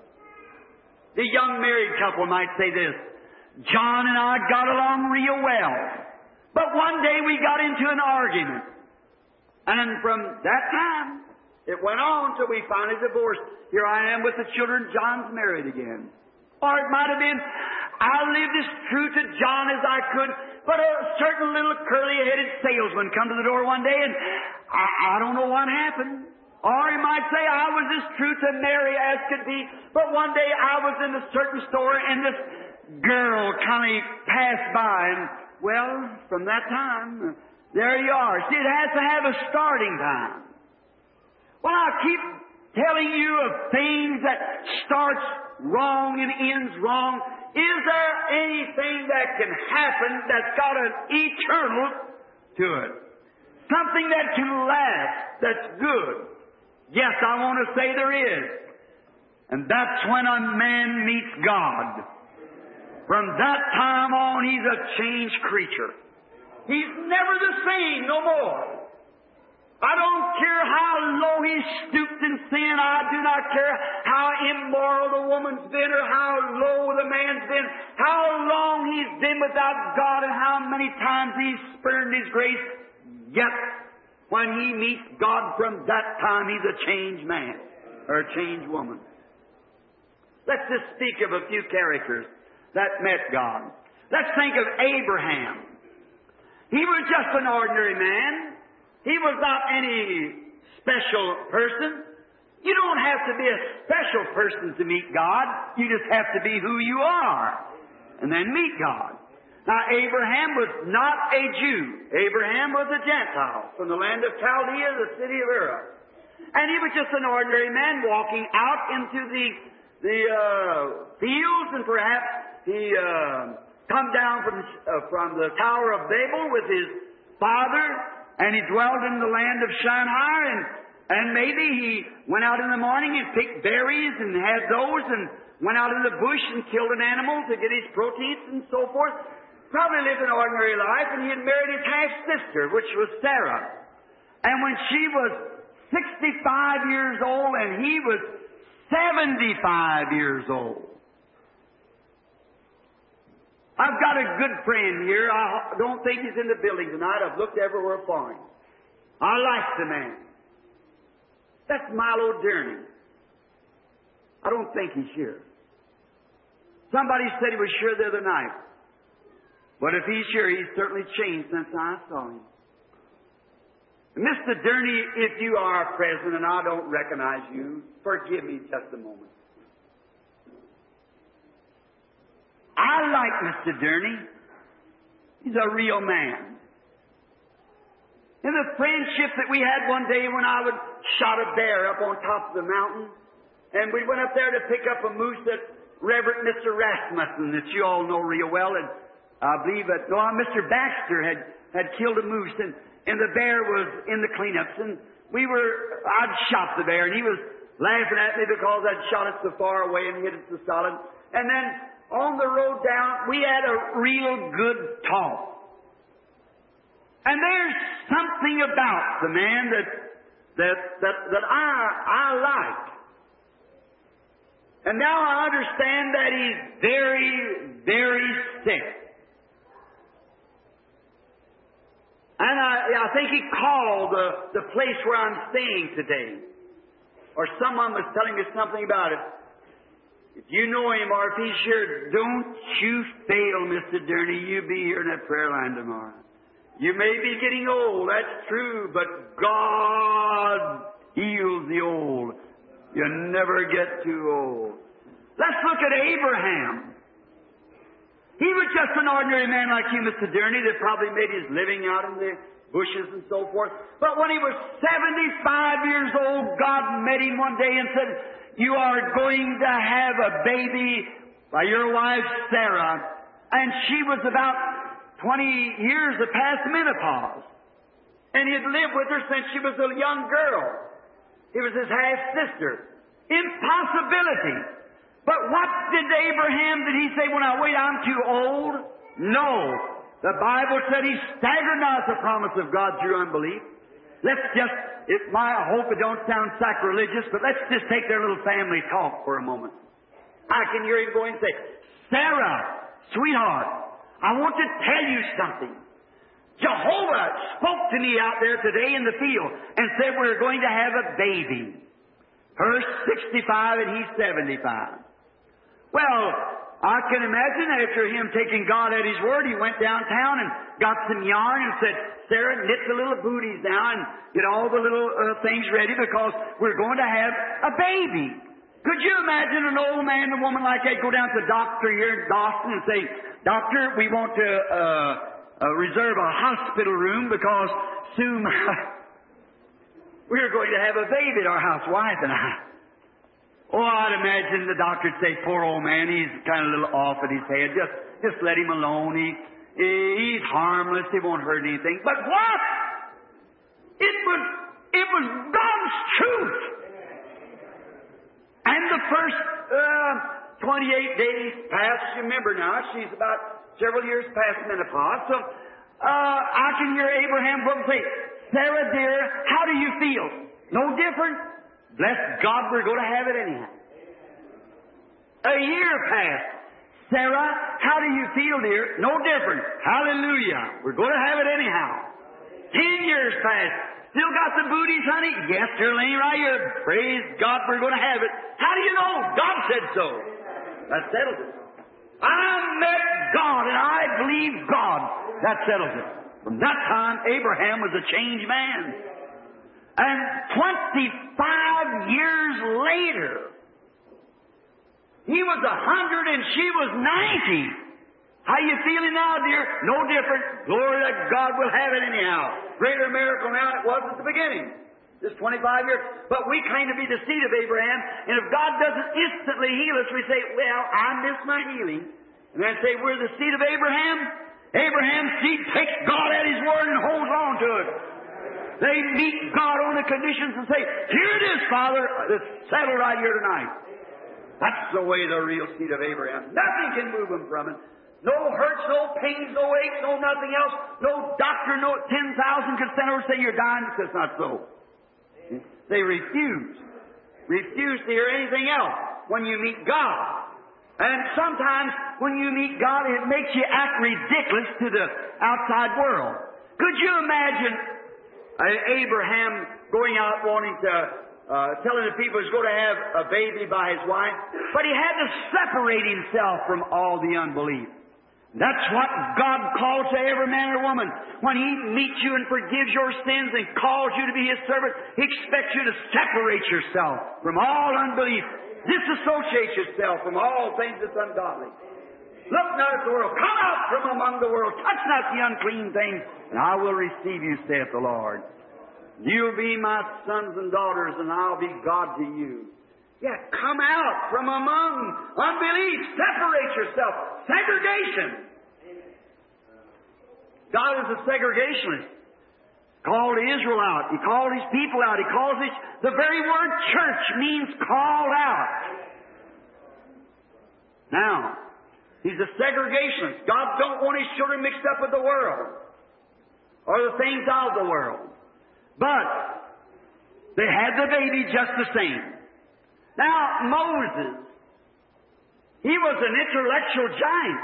The young married couple might say this: John and I got along real well, but one day we got into an argument. And from that time, it went on till we finally divorced. Here I am with the children. John's married again. Or it might have been, I lived as true to John as I could, but a certain little curly-headed salesman come to the door one day, and I don't know what happened. Or he might say, I was as true to Mary as could be, but one day I was in a certain store, and this girl kind of passed by, and, well, from that time, there you are. See, it has to have a starting time. Well, I keep telling you of things that starts wrong and ends wrong. Is there anything that can happen that's got an eternal to it? Something that can last, that's good. Yes, I want to say there is. And that's when a man meets God. From that time on, he's a changed creature. He's never the same no more. I don't care how low he stooped in sin. I do not care how immoral the woman's been or how low the man's been, how long he's been without God and how many times he's spurned His grace. Yet, when he meets God from that time, he's a changed man or a changed woman. Let's just speak of a few characters that met God. Let's think of Abraham. He was just an ordinary man. He was not any special person. You don't have to be a special person to meet God. You just have to be who you are and then meet God. Now, Abraham was not a Jew. Abraham was a Gentile from the land of Chaldea, the city of Ur. And he was just an ordinary man walking out into the fields, and perhaps he come down from the Tower of Babel with his father, and he dwelled in the land of Shinar, and maybe he went out in the morning and picked berries and had those, and went out in the bush and killed an animal to get his proteins and so forth. Probably lived an ordinary life, and he had married his half-sister, which was Sarah. And when she was 65 years old and he was 75 years old. I've got a good friend here. I don't think he's in the building tonight. I've looked everywhere for him. I like the man. That's Milo Durney. I don't think he's here. Somebody said he was here the other night. But if he's here, he's certainly changed since I saw him. Mr. Durney, if you are present and I don't recognize you, forgive me just a moment. I like Mr. Durney. He's a real man. In the friendship that we had one day when I would shot a bear up on top of the mountain, and we went up there to pick up a moose that Reverend Mr. Rasmussen, that you all know real well, and I believe that Mr. Baxter had killed a moose, and the bear was in the cleanups, and I'd shot the bear, and he was laughing at me because I'd shot it so far away and hit it so solid. And then on the road down, we had a real good talk. And there's something about the man that I like. And now I understand that he's very, very sick. And I think he called the place where I'm staying today. Or someone was telling me something about it. If you know him or if he's here, don't you fail, Mr. Durney. You be here in that prayer line tomorrow. You may be getting old, that's true, but God heals the old. You never get too old. Let's look at Abraham. He was just an ordinary man like you, Mr. Durney, that probably made his living out in the bushes and so forth. But when he was 75 years old, God met him one day and said, you are going to have a baby by your wife, Sarah. And she was about 20 years of past menopause. And he'd lived with her since she was a young girl. He was his half-sister. Impossibility. But what did he say, when I wait, I'm too old? No. The Bible said he staggered not at the promise of God through unbelief. I hope it don't sound sacrilegious, but let's just take their little family talk for a moment. I can hear him going and say, Sarah, sweetheart, I want to tell you something. Jehovah spoke to me out there today in the field and said we're going to have a baby. Her 65 and he's 75. Well, I can imagine after him taking God at His word, he went downtown and got some yarn and said, Sarah, knit the little booties down and get all the little things ready because we're going to have a baby. Could you imagine an old man and a woman like that go down to the doctor here in Boston and say, Doctor, we want to reserve a hospital room because soon we're going to have a baby at our house, wife and I. Oh, I'd imagine the doctor would say, poor old man, he's kind of a little off at his head. Just let him alone. He's harmless. He won't hurt anything. But what? It was God's truth. And the first 28 days passed. Remember now, she's about several years past menopause. So I can hear Abraham say, Sarah, dear, how do you feel? No different? Bless God, we're going to have it anyhow. A year passed. Sarah, how do you feel, dear? No different. Hallelujah. We're going to have it anyhow. 10 years passed. Still got the booties, honey? Yes, they're laying right here. Praise God, we're going to have it. How do you know? God said so. That settles it. I met God and I believe God. That settles it. From that time, Abraham was a changed man. And 25 years later, he was 100 and she was 90. How you feeling now, dear? No different. Glory to God, we'll have it anyhow. Greater miracle now than it was at the beginning. Just 25 years. But we claim to be the seed of Abraham, and if God doesn't instantly heal us, we say, well, I missed my healing. And then say, we're the seed of Abraham. Abraham's seed takes God at His word and holds on to it. They meet God on the conditions and say, here it is, Father. It's settled right here tonight. That's the way the real seed of Abraham. Nothing can move them from it. No hurts, no pains, no aches, no nothing else. No doctor, no 10,000 can stand over and say you're dying. That's not so. They refuse. Refuse to hear anything else when you meet God. And sometimes when you meet God, it makes you act ridiculous to the outside world. Could you imagine Abraham going out wanting to, telling the people he's going to have a baby by his wife, but he had to separate himself from all the unbelief. That's what God calls to every man or woman. When He meets you and forgives your sins and calls you to be His servant, He expects you to separate yourself from all unbelief. Disassociate yourself from all things that's ungodly. Look not at the world. Come out from among the world. Touch not the unclean things, and I will receive you, saith the Lord. You'll be my sons and daughters, and I'll be God to you. Yeah, come out from among unbelief. Separate yourself. Segregation. God is a segregationist. Called Israel out. He called His people out. He calls it, the very word church means called out. Now, He's a segregationist. God don't want His children mixed up with the world or the things of the world. But they had the baby just the same. Now, Moses, he was an intellectual giant.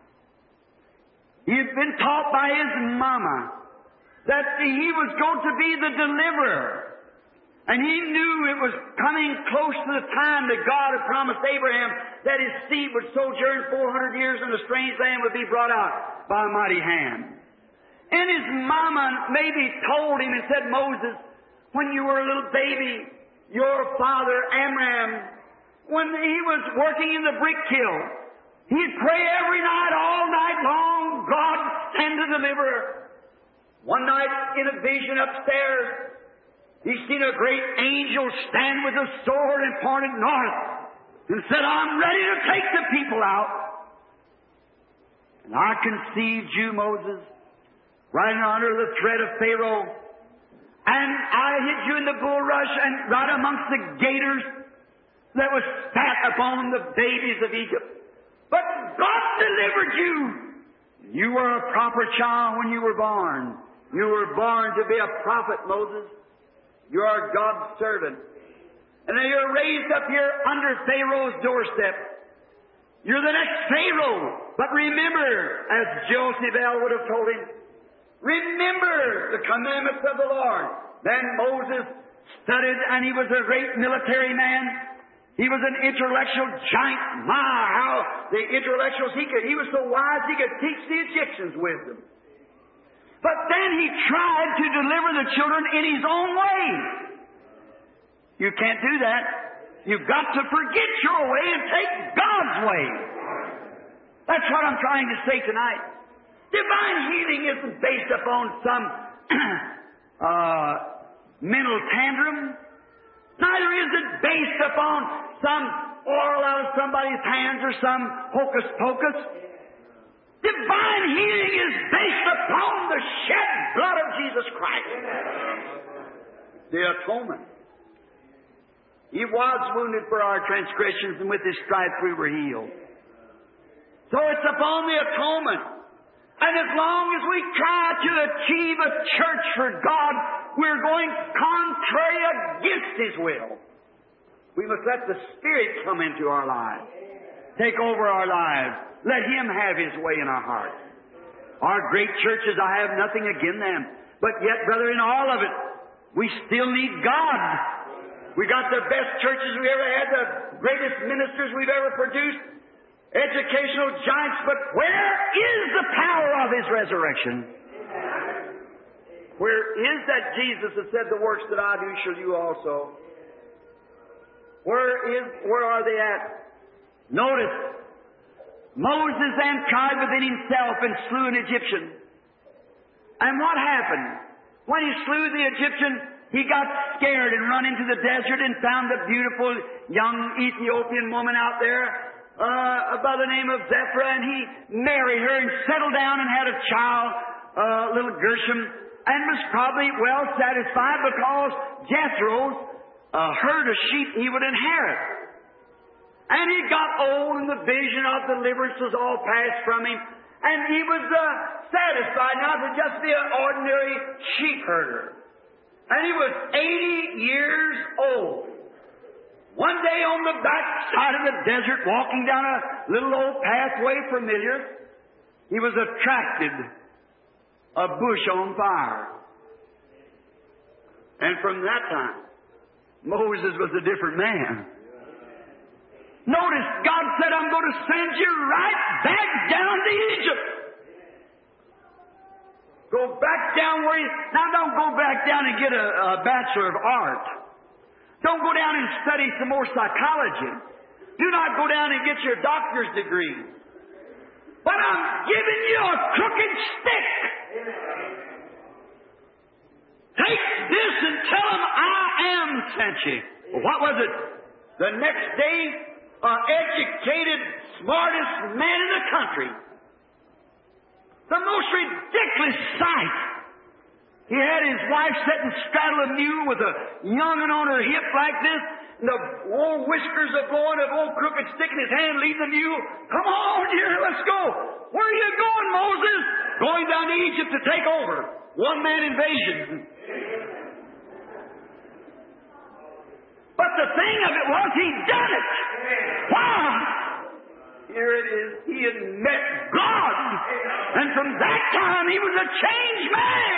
He had been taught by his mama that he was going to be the deliverer. And he knew it was coming close to the time that God had promised Abraham that his seed would sojourn 400 years in a strange land, would be brought out by a mighty hand. And his mama maybe told him and said, Moses, when you were a little baby, your father Amram, when he was working in the brick kiln, he'd pray every night, all night long, God send a deliverer. One night in a vision upstairs, he seen a great angel stand with a sword and pointed north and said, I'm ready to take the people out. And I conceived you, Moses, right under the threat of Pharaoh. And I hid you in the bulrush and right amongst the gators that was spat upon the babies of Egypt. But God delivered you. You were a proper child when you were born. You were born to be a prophet, Moses. You are God's servant. And then you're raised up here under Pharaoh's doorstep. You're the next Pharaoh. But remember, as Josephel would have told him, remember the commandments of the Lord. Then Moses studied, and he was a great military man. He was an intellectual giant. My, how the intellectuals, he was so wise he could teach the Egyptians wisdom. But then he tried to deliver the children in his own way. You can't do that. You've got to forget your way and take God's way. That's what I'm trying to say tonight. Divine healing isn't based upon some mental tantrum. Neither is it based upon some oil out of somebody's hands or some hocus pocus. Divine healing is based upon the shed blood of Jesus Christ. The atonement. He was wounded for our transgressions, and with His stripes we were healed. So it's upon the atonement. And as long as we try to achieve a church for God, we're going contrary against His will. We must let the Spirit come into our lives, take over our lives. Let Him have His way in our hearts. Our great churches, I have nothing against them. But yet, brother, in all of it, we still need God. We got the best churches we ever had, the greatest ministers we've ever produced, educational giants, but where is the power of His resurrection? Where is that Jesus that said, the works that I do shall you also? Where are they at? Notice, Moses then tried within himself and slew an Egyptian. And what happened? When he slew the Egyptian, he got scared and run into the desert and found a beautiful young Ethiopian woman out there by the name of Zipporah, and he married her and settled down and had a child, little Gershom, and was probably well satisfied because Jethro's herd of sheep he would inherit. And he got old, and the vision of deliverance was all passed from him, and he was satisfied now to just be an ordinary sheep herder. And he was 80 years old. One day on the back side of the desert, walking down a little old pathway familiar, he was attracted a bush on fire. And from that time, Moses was a different man. Notice, God said, I'm going to send you right back down to Egypt. Go back down where you... Now, don't go back down and get a Bachelor of Art. Don't go down and study some more psychology. Do not go down and get your doctor's degree. But I'm giving you a crooked stick. Take this and tell them I am sent you. What was it? The next day, educated, smartest man in the country. The most ridiculous sight. He had his wife sitting straddle a mule with a young'un on her hip like this, and the old whiskers are blowing, an old crooked stick in his hand, leading the mule. Come on, dear, let's go. Where are you going, Moses? Going down to Egypt to take over. One-man invasion. But the thing of it was, he'd done it. Wow! Here it is. He had met God. And from that time, he was a changed man.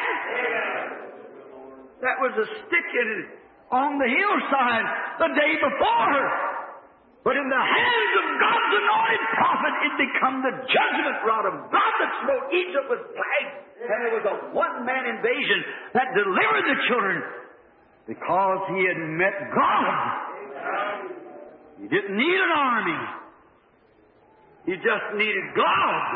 That was a stick on the hillside the day before. But in the hands of God's anointed prophet, it became the judgment rod of God that smote Egypt with plagues. And it was a one-man invasion that delivered the children because he had met God. He didn't need an army. He just needed God.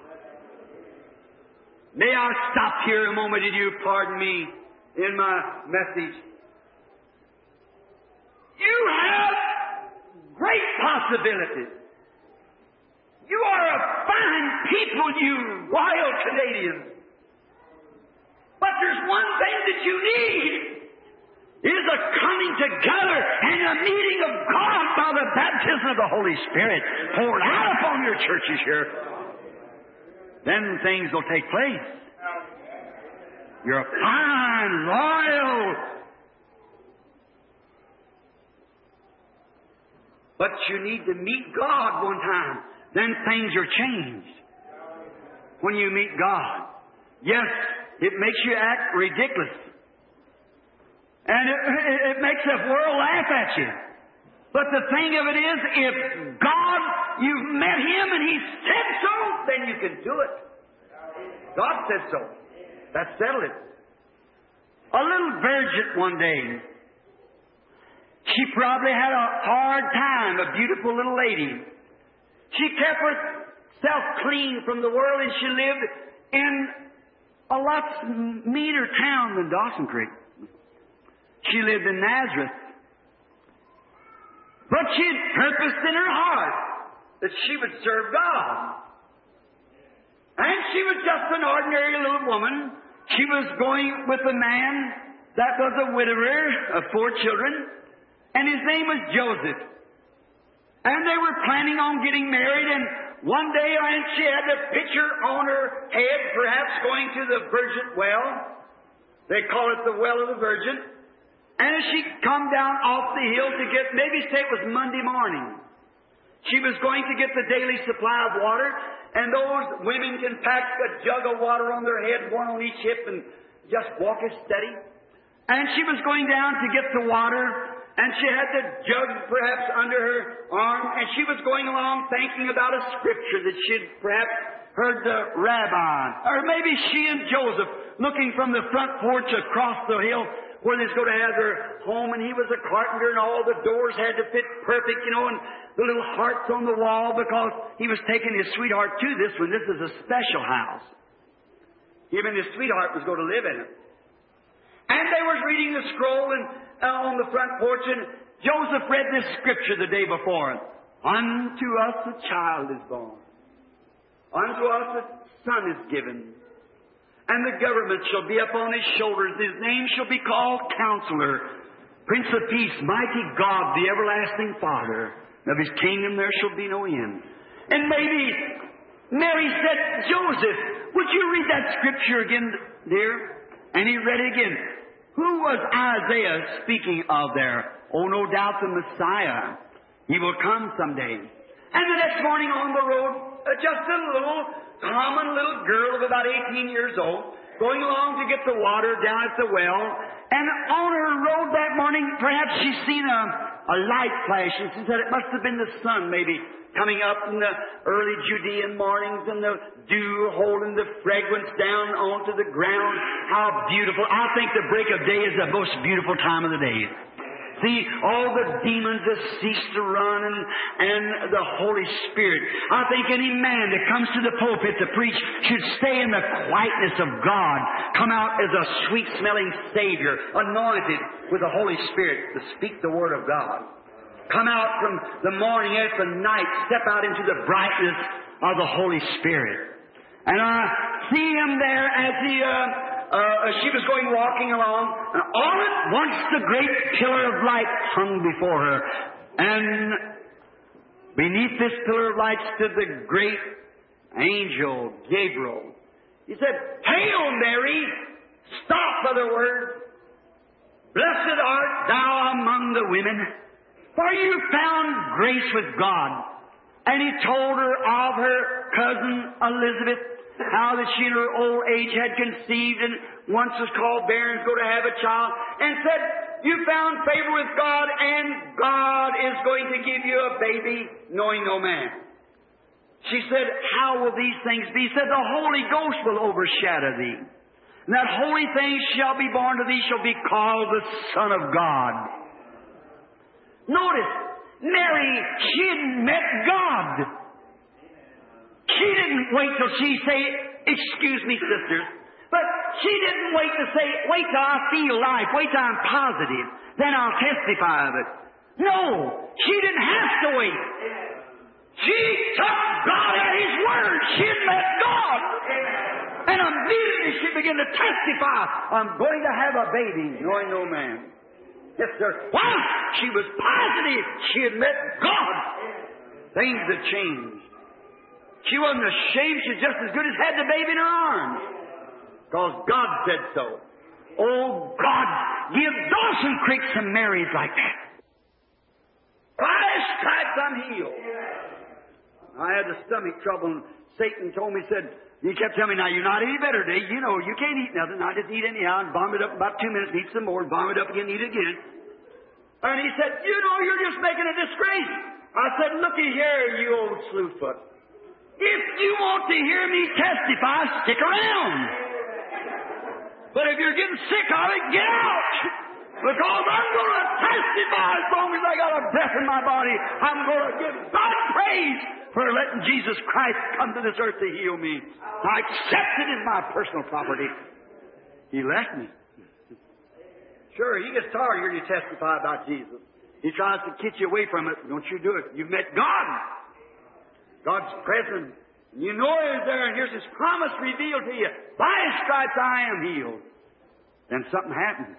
May I stop here a moment, and you pardon me in my message. You have great possibilities. You are a fine people, you royal Canadians. But there's one thing that you need, is a coming together and a meeting of God by the baptism of the Holy Spirit poured out upon your churches here. Then things will take place. You're a fine, loyal. But you need to meet God one time. Then things are changed. When you meet God. Yes, it makes you act ridiculous. And it makes the world laugh at you. But the thing of it is, if God, you've met Him and He said so, then you can do it. God said so. That settled it. A little virgin one day, she probably had a hard time, a beautiful little lady. She kept herself clean from the world, and she lived in a lot meaner town than Dawson Creek. She lived in Nazareth. But she had purposed in her heart that she would serve God. And she was just an ordinary little woman. She was going with a man that was a widower of 4 children, and his name was Joseph. And they were planning on getting married, and one day she had a pitcher on her head, perhaps going to the Virgin Well. They call it the Well of the Virgin. And as she come down off the hill to get, maybe say it was Monday morning, she was going to get the daily supply of water, and those women can pack a jug of water on their head, one on each hip, and just walk as steady. And she was going down to get the water, and she had the jug perhaps under her arm, and she was going along thinking about a scripture that she'd perhaps heard the rabbi, or maybe she and Joseph looking from the front porch across the hill where they're going to have their home, and he was a carpenter, and all the doors had to fit perfect, and the little hearts on the wall, because he was taking his sweetheart to this one. This is a special house. Him and his sweetheart was going to live in it. And they were reading the scroll on the front porch, and Joseph read this scripture the day before. Unto us a child is born. Unto us a son is given. And the government shall be upon his shoulders. His name shall be called Counselor, Prince of Peace, Mighty God, the Everlasting Father. Of His kingdom there shall be no end. And maybe Mary said, Joseph, would you read that scripture again, dear? And he read it again. Who was Isaiah speaking of there? Oh, no doubt the Messiah. He will come someday. And the next morning on the road, just a common little girl of about 18 years old, going along to get the water down at the well. And on her road that morning, perhaps she's seen a light flash, and she said it must have been the sun maybe coming up in the early Judean mornings, and the dew holding the fragrance down onto the ground. How beautiful. I think the break of day is the most beautiful time of the day. See, all the demons have ceased to run, and the Holy Spirit. I think any man that comes to the pulpit to preach should stay in the quietness of God, come out as a sweet-smelling Savior, anointed with the Holy Spirit to speak the Word of God. Come out from the morning after night, step out into the brightness of the Holy Spirit. And I see him there as she was going walking along, and all at once the great pillar of light hung before her. And beneath this pillar of light stood the great angel, Gabriel. He said, Hail Mary, stop other words. Blessed art thou among the women, for you found grace with God. And he told her of her cousin Elizabeth, how that she in her old age had conceived and once was called barren, going to have a child, and said, you found favor with God, and God is going to give you a baby, knowing no man. She said, how will these things be? He said, the Holy Ghost will overshadow thee. And that holy thing shall be born to thee, shall be called the Son of God. Notice, Mary, she had met God. She didn't wait till she say, excuse me, sisters, but she didn't wait to say, wait till I feel life, wait till I'm positive, then I'll testify of it. No, she didn't have to wait. She took God at His word. She had met God. And immediately she began to testify, I'm going to have a baby, knowing no man. Yes, sir. Wow! She was positive she had met God. Things had changed. She wasn't ashamed. She just as good as had the baby in her arms. Because God said so. Oh, God, give Dawson Creek some Marys like that. By His stripes I'm healed. I had the stomach trouble, and Satan told me, he kept telling me, now you're not any better today. You know, you can't eat nothing. I just eat anyhow and vomit up about 2 minutes, eat some more, and vomit up again, eat again. And he said, you know, you're just making a disgrace. I said, looky here, you old slewfoot. If you want to hear me testify, stick around. But if you're getting sick of it, get out. Because I'm going to testify as long as I got a breath in my body. I'm going to give God praise for letting Jesus Christ come to this earth to heal me. I accept it as my personal property. He left me. Sure, he gets tired of hearing you testify about Jesus. He tries to get you away from it. Don't you do it. You've met God. God's present. You know He's there, and here's His promise revealed to you. By His stripes I am healed. Then something happens.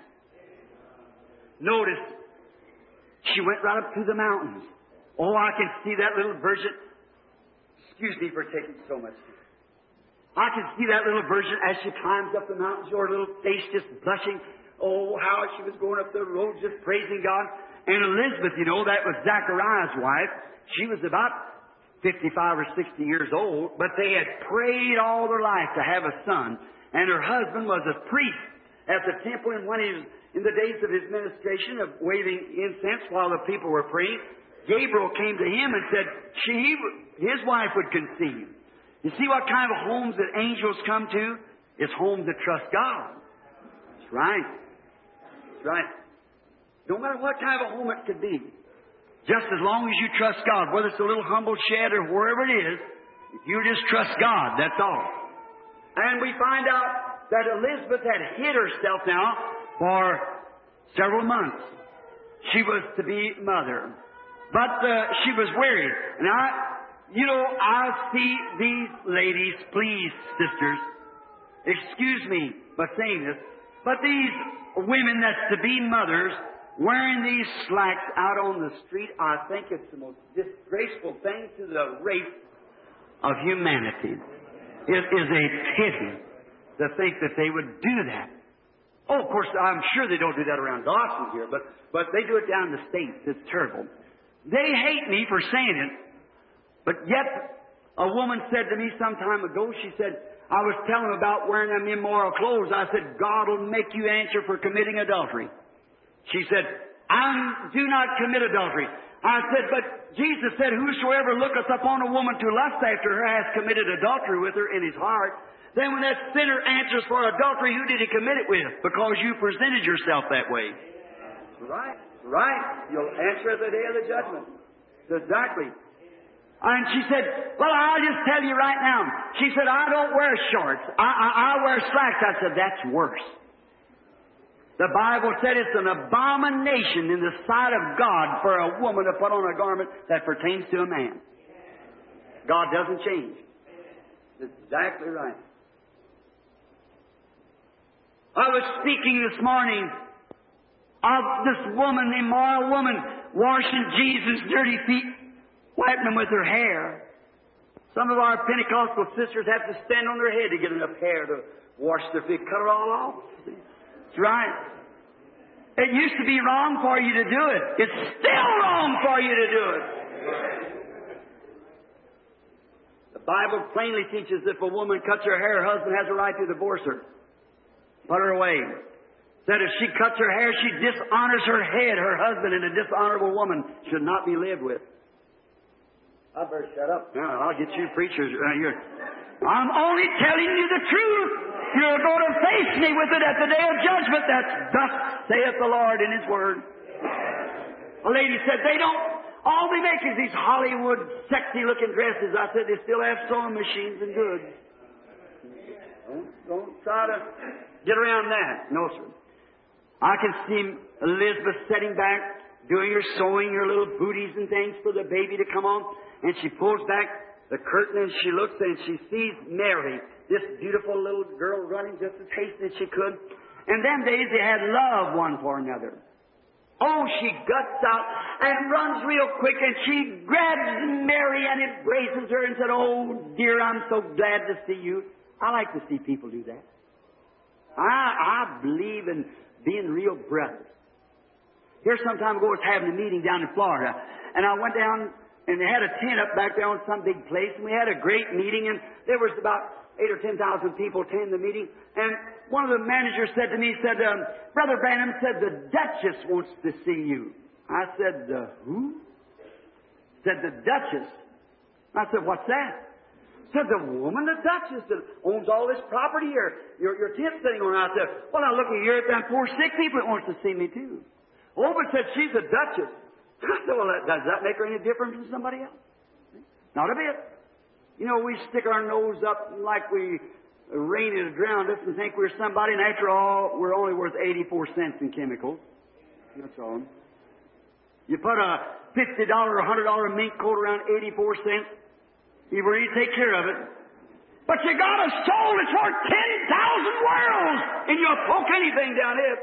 Notice, she went right up through the mountains. Oh, I can see that little virgin. Excuse me for taking so much. I can see that little virgin as she climbs up the mountain, her little face just blushing. Oh, how she was going up the road just praising God. And Elizabeth, you know, that was Zachariah's wife. She was about 55 or 60 years old, but they had prayed all their life to have a son. And her husband was a priest at the temple, and when he was in the days of his ministration of waving incense while the people were praying, Gabriel came to him and said his wife would conceive. You see what kind of homes that angels come to? It's homes that trust God. That's right. That's right. No matter what kind of a home it could be, just as long as you trust God, whether it's a little humble shed or wherever it is, if you just trust God, that's all. And we find out that Elizabeth had hid herself now for several months. She was to be mother. But she was weary. And I see these ladies, please, sisters, excuse me by saying this, but these women that's to be mothers wearing these slacks out on the street, I think it's the most disgraceful thing to the race of humanity. It is a pity to think that they would do that. Oh, of course, I'm sure they don't do that around Dawson here, but they do it down in the States. It's terrible. They hate me for saying it, but yet a woman said to me some time ago, she said, I was telling them about wearing them immoral clothes. I said, God will make you answer for committing adultery. She said, I do not commit adultery. I said, but Jesus said, whosoever looketh upon a woman to lust after her has committed adultery with her in his heart. Then when that sinner answers for adultery, who did he commit it with? Because you presented yourself that way. Right. Right. You'll answer at the day of the judgment. Exactly. And she said, well, I'll just tell you right now. She said, I don't wear shorts. I wear slacks. I said, that's worse. The Bible said it's an abomination in the sight of God for a woman to put on a garment that pertains to a man. God doesn't change. That's exactly right. I was speaking this morning of this woman, the immoral woman, washing Jesus' dirty feet, wiping them with her hair. Some of our Pentecostal sisters have to stand on their head to get enough hair to wash their feet, cut it all off. That's right. It used to be wrong for you to do it. It's still wrong for you to do it. The Bible plainly teaches if a woman cuts her hair, her husband has a right to divorce her. Put her away. That if she cuts her hair, she dishonors her head. Her husband, and a dishonorable woman should not be lived with. I better shut up. Now, I'll get you preachers around here. I'm only telling you the truth. You're going to face me with it at the day of judgment. That's thus saith the Lord in His Word. A lady said, all they make is these Hollywood, sexy-looking dresses. I said, they still have sewing machines and goods. Don't try to get around that. No, sir. I can see Elizabeth sitting back, doing her sewing, her little booties and things for the baby to come on. and she pulls back the curtain and she looks and she sees Mary, this beautiful little girl running just as hasty as she could. And them days they had love one for another. Oh, she guts out and runs real quick and she grabs Mary and embraces her and said, "Oh, dear, I'm so glad to see you." I like to see people do that. I believe in being real brothers. Here some time ago I was having a meeting down in Florida, and I went down and they had a tent up back there on some big place, and we had a great meeting, and there was about 8,000 or 10,000 people attending the meeting. And one of the managers said to me, "Brother Branham," said, "the Duchess wants to see you." I said, "Who?" Said, "The Duchess." I said, "What's that?" Said, "The woman, the Duchess, that owns all this property here, your tent sitting on." I said, "Well, now look here at them poor sick people that wants to see me too." "Oh, but," said, "she's a Duchess." I said, "Well, does that make her any different from somebody else?" Not a bit. You know, we stick our nose up like we rain it around us and think we're somebody, and after all, we're only worth 84 cents in chemicals. That's all. You put a $50 or $100 mink coat around 84 cents, you really take care of it. But you got a soul that's worth 10,000 worlds, and you'll poke anything down it.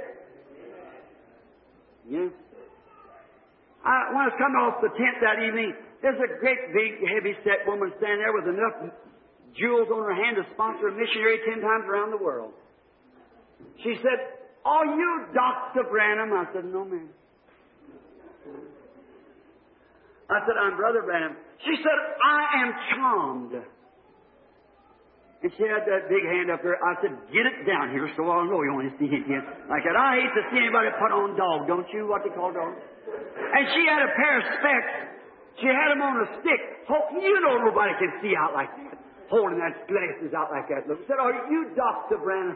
Yeah. When I was coming off the tent that evening, there's a great big heavy-set woman standing there with enough jewels on her hand to sponsor a missionary 10 times around the world. She said, "Are you Dr. Branham?" I said, "No, ma'am." I said, "I'm Brother Branham." She said, "I am charmed." And she had that big hand up there. I said, "Get it down here so I'll know you want to see it again." Like that. I hate to see anybody put on dog, don't you? What they call dogs. And she had a pair of specs. She had them on a stick. You know nobody can see out like that. Holding that glasses out like that. Look, said, "Are you Dr. Branham?"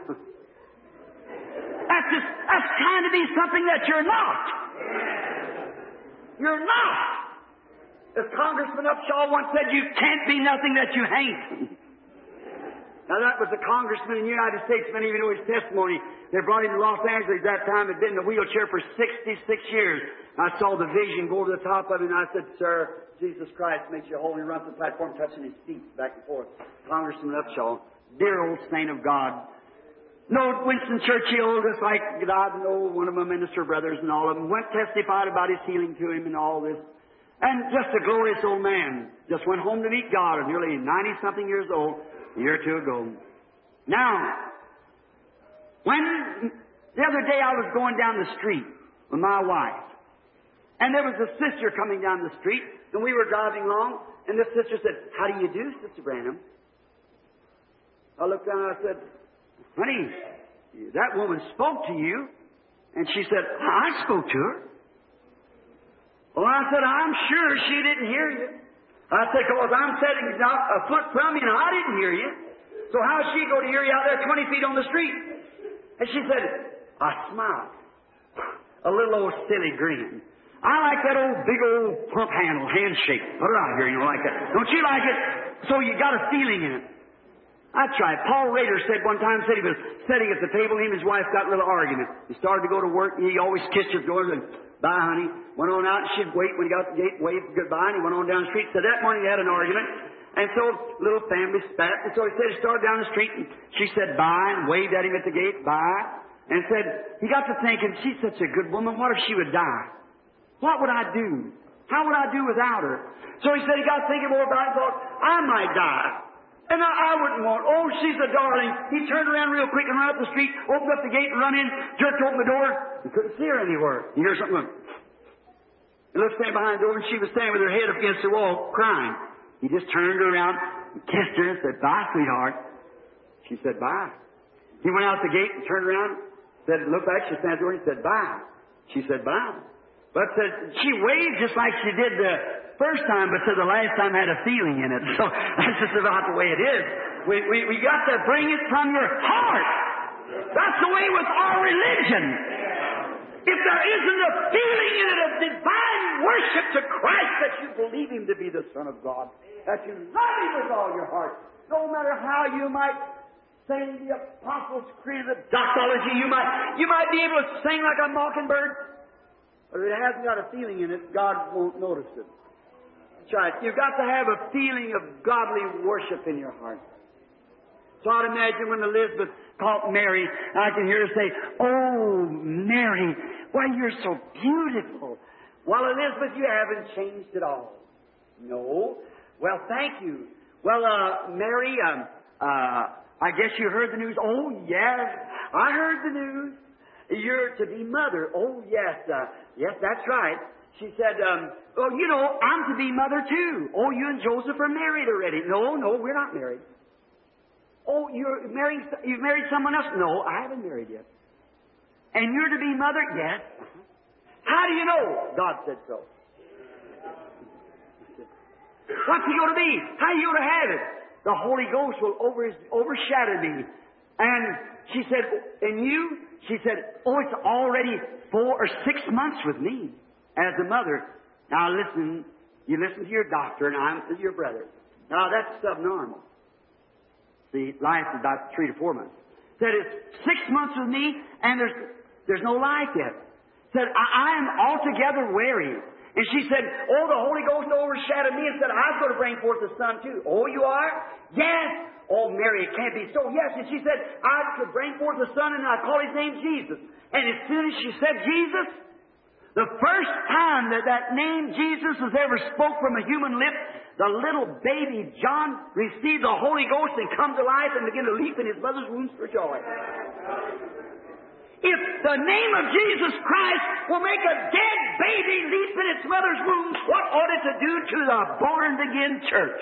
That's trying to be something that you're not. You're not. As Congressman Upshaw once said, "You can't be nothing that you ain't." Now, that was a congressman in the United States. Many of you know his testimony. They brought him to Los Angeles that time. Had been in a wheelchair for 66 years. I saw the vision go to the top of it, and I said, "Sir, Jesus Christ makes you holy." And run to the platform, touching his feet back and forth. Congressman Upshaw, dear old saint of God. No, Winston Churchill, just like God, know one of my minister brothers and all of them, went testified about his healing to him and all this. And just a glorious old man. Just went home to meet God at nearly 90-something years old. A year or two ago. Now, when the other day I was going down the street with my wife, and there was a sister coming down the street, and we were driving along, and this sister said, "How do you do, Sister Branham?" I looked down and I said, "Honey, that woman spoke to you." And she said, "I spoke to her." Well, I said, "I'm sure she didn't hear you." I said, "Because I'm sitting a foot from you and I didn't hear you. So how's she going to hear you out there 20 feet on the street?" And she said, I smiled. A little old silly grin. I like that old big old pump handle handshake. Put it out here, like that. Don't you like it? So you got a feeling in it. I tried. Paul Rader said one time, said he was sitting at the table, he and his wife got a little argument. He started to go to work, and he always kissed her door and, "Bye, honey." Went on out, and she'd wait when he got to the gate, waved goodbye, and he went on down the street. Said that morning they had an argument, and so little family spat, and so he said he started down the street, and she said bye, and waved at him at the gate, bye, and said, he got to thinking, she's such a good woman, what if she would die? What would I do? How would I do without her? So he said he got thinking more about it and thought, I might die. And I wouldn't want, "Oh, she's a darling." He turned around real quick and ran up the street, opened up the gate and run in, jerked open the door. He couldn't see her anywhere. You hear something going, and looked stand behind the door, and she was standing with her head up against the wall, crying. He just turned her around and kissed her and said, "Bye, sweetheart." She said, "Bye." He went out the gate and turned around, said, looked back, she stands at the door, and he said, "Bye." She said, "Bye." But she waved just like she did the first time, but the last time had a feeling in it. So that's just about the way it is. We got to bring it from your heart. That's the way with our religion. If there isn't a feeling in it of divine worship to Christ, that you believe Him to be the Son of God, that you love Him with all your heart, no matter how you might say the Apostles' Creed, the doxology, you might be able to sing like a mockingbird, but if it hasn't got a feeling in it, God won't notice it. That's right. You've got to have a feeling of godly worship in your heart. So I'd imagine when Elizabeth called Mary, I can hear her say, "Oh, Mary, why, you're so beautiful." Well, Elizabeth, you haven't changed at all. No. Well, thank you. Well, Mary, I guess you heard the news. Oh, yes, I heard the news. You're to be mother. Oh, yes, yes, that's right. She said, "Oh, you know, I'm to be mother too." "Oh, you and Joseph are married already." "No, we're not married." "Oh, you've married someone else?" "No, I haven't married yet." "And you're to be mother?" "Yes." "How do you know?" "God said so." "What's he going to be? How are you going to have it?" "The Holy Ghost will overshadow me." And she said, "And you?" She said, "Oh, it's already 4 or 6 months with me as a mother." Now listen, you listen to your doctor and I'm your brother. Now that's subnormal. See, life is about 3 to 4 months. Said it's 6 months with me and there's no life yet. Said, I am altogether weary. And she said, "Oh, the Holy Ghost overshadowed me and said, I was going to bring forth a son too." "Oh, you are?" "Yes." "Oh, Mary, it can't be so." "Yes." And she said, "I could bring forth a son and I call his name Jesus." And as soon as she said Jesus, the first time that name Jesus was ever spoke from a human lip, the little baby John received the Holy Ghost and come to life and began to leap in his mother's womb for joy. If the name of Jesus Christ will make a dead baby leap in its mother's womb, what ought it to do to the born-again church?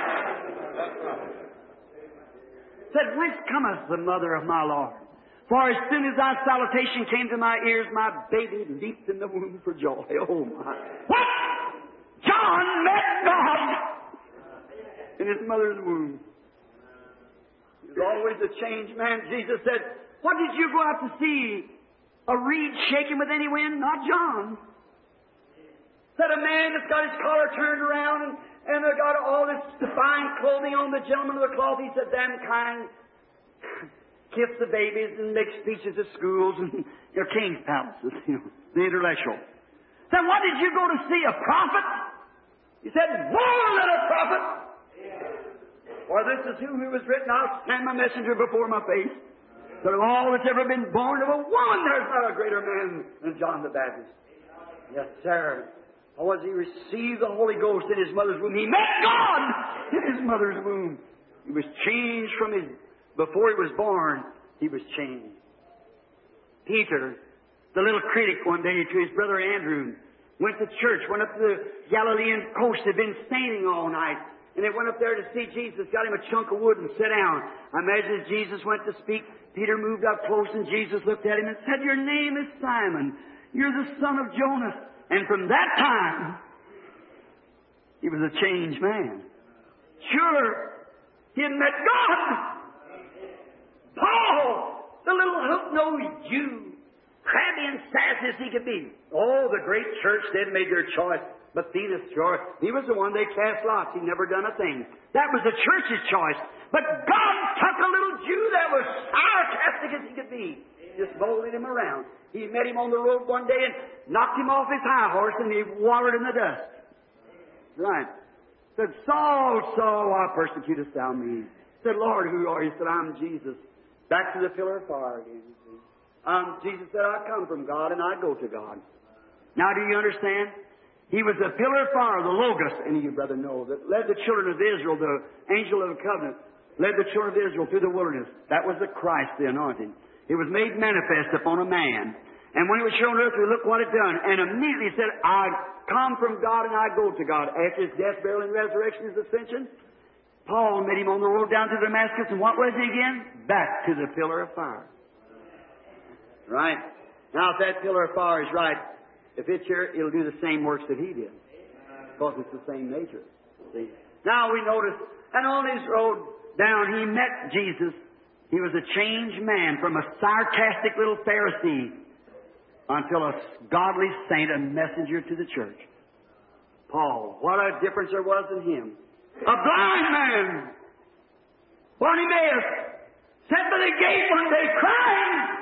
Said, "Whence cometh the mother of my Lord? For as soon as thy salutation came to my ears, my baby leaped in the womb for joy." Oh, my. What? John met God in his mother's womb. He was always a changed man. Jesus said, "What did you go out to see? A reed shaken with any wind?" Not John. Said, "A man that's got his collar turned around and they got all this fine clothing on, the gentleman of the cloth." He said, "Them kind kiss the babies and make speeches at schools and their king's palaces, the intellectual." Then what did you go to see? A prophet? He said, "More than a prophet. For this is who was written, I'll send my messenger before my face. But of all that's ever been born of a woman, there's not a greater man than John the Baptist." Yes, sir. Or as he received the Holy Ghost in his mother's womb, he met God in his mother's womb. He was changed before he was born, he was changed. Peter, the little critic one day to his brother Andrew, went to church, went up to the Galilean coast, had been sailing all night, and they went up there to see Jesus, got him a chunk of wood and sat down. I imagine as Jesus went to speak, Peter moved up close and Jesus looked at him and said, "Your name is Simon. You're the son of Jonas." And from that time, he was a changed man. Sure, he had met God. Paul, the little hook-nosed Jew, crabby and sassy as he could be. Oh, the great church then made their choice. Matthias, sure, he was the one they cast lots. He'd never done a thing. That was the church's choice. But God took a little Jew that was sarcastic as he could be, just bowled him around. He met him on the road one day and knocked him off his high horse and he wallowed in the dust. Right. Said, "Saul, Saul, why persecutest thou me?" Said, "Lord, who are you?" Said, "I'm Jesus." Back to the pillar of fire again. Jesus said, "I come from God and I go to God." Now do you understand? He was the pillar of fire, the Logos, any of you brother know, that led the children of Israel, the angel of the covenant, led the children of Israel through the wilderness. That was the Christ, the anointing. It was made manifest upon a man. And when it was shown to earth, we look what it done. And immediately said, "I come from God and I go to God." After his death, burial, and resurrection, his ascension, Paul met him on the road down to Damascus. And what was he again? Back to the pillar of fire. Right. Now, if that pillar of fire is right, if it's here, it'll do the same works that he did. Because it's the same nature. See? Now we notice, and on his road down, he met Jesus. He was a changed man from a sarcastic little Pharisee until a godly saint, a messenger to the church. Paul, what a difference there was in him. A blind man, Bartimaeus, sat by the gate one day crying.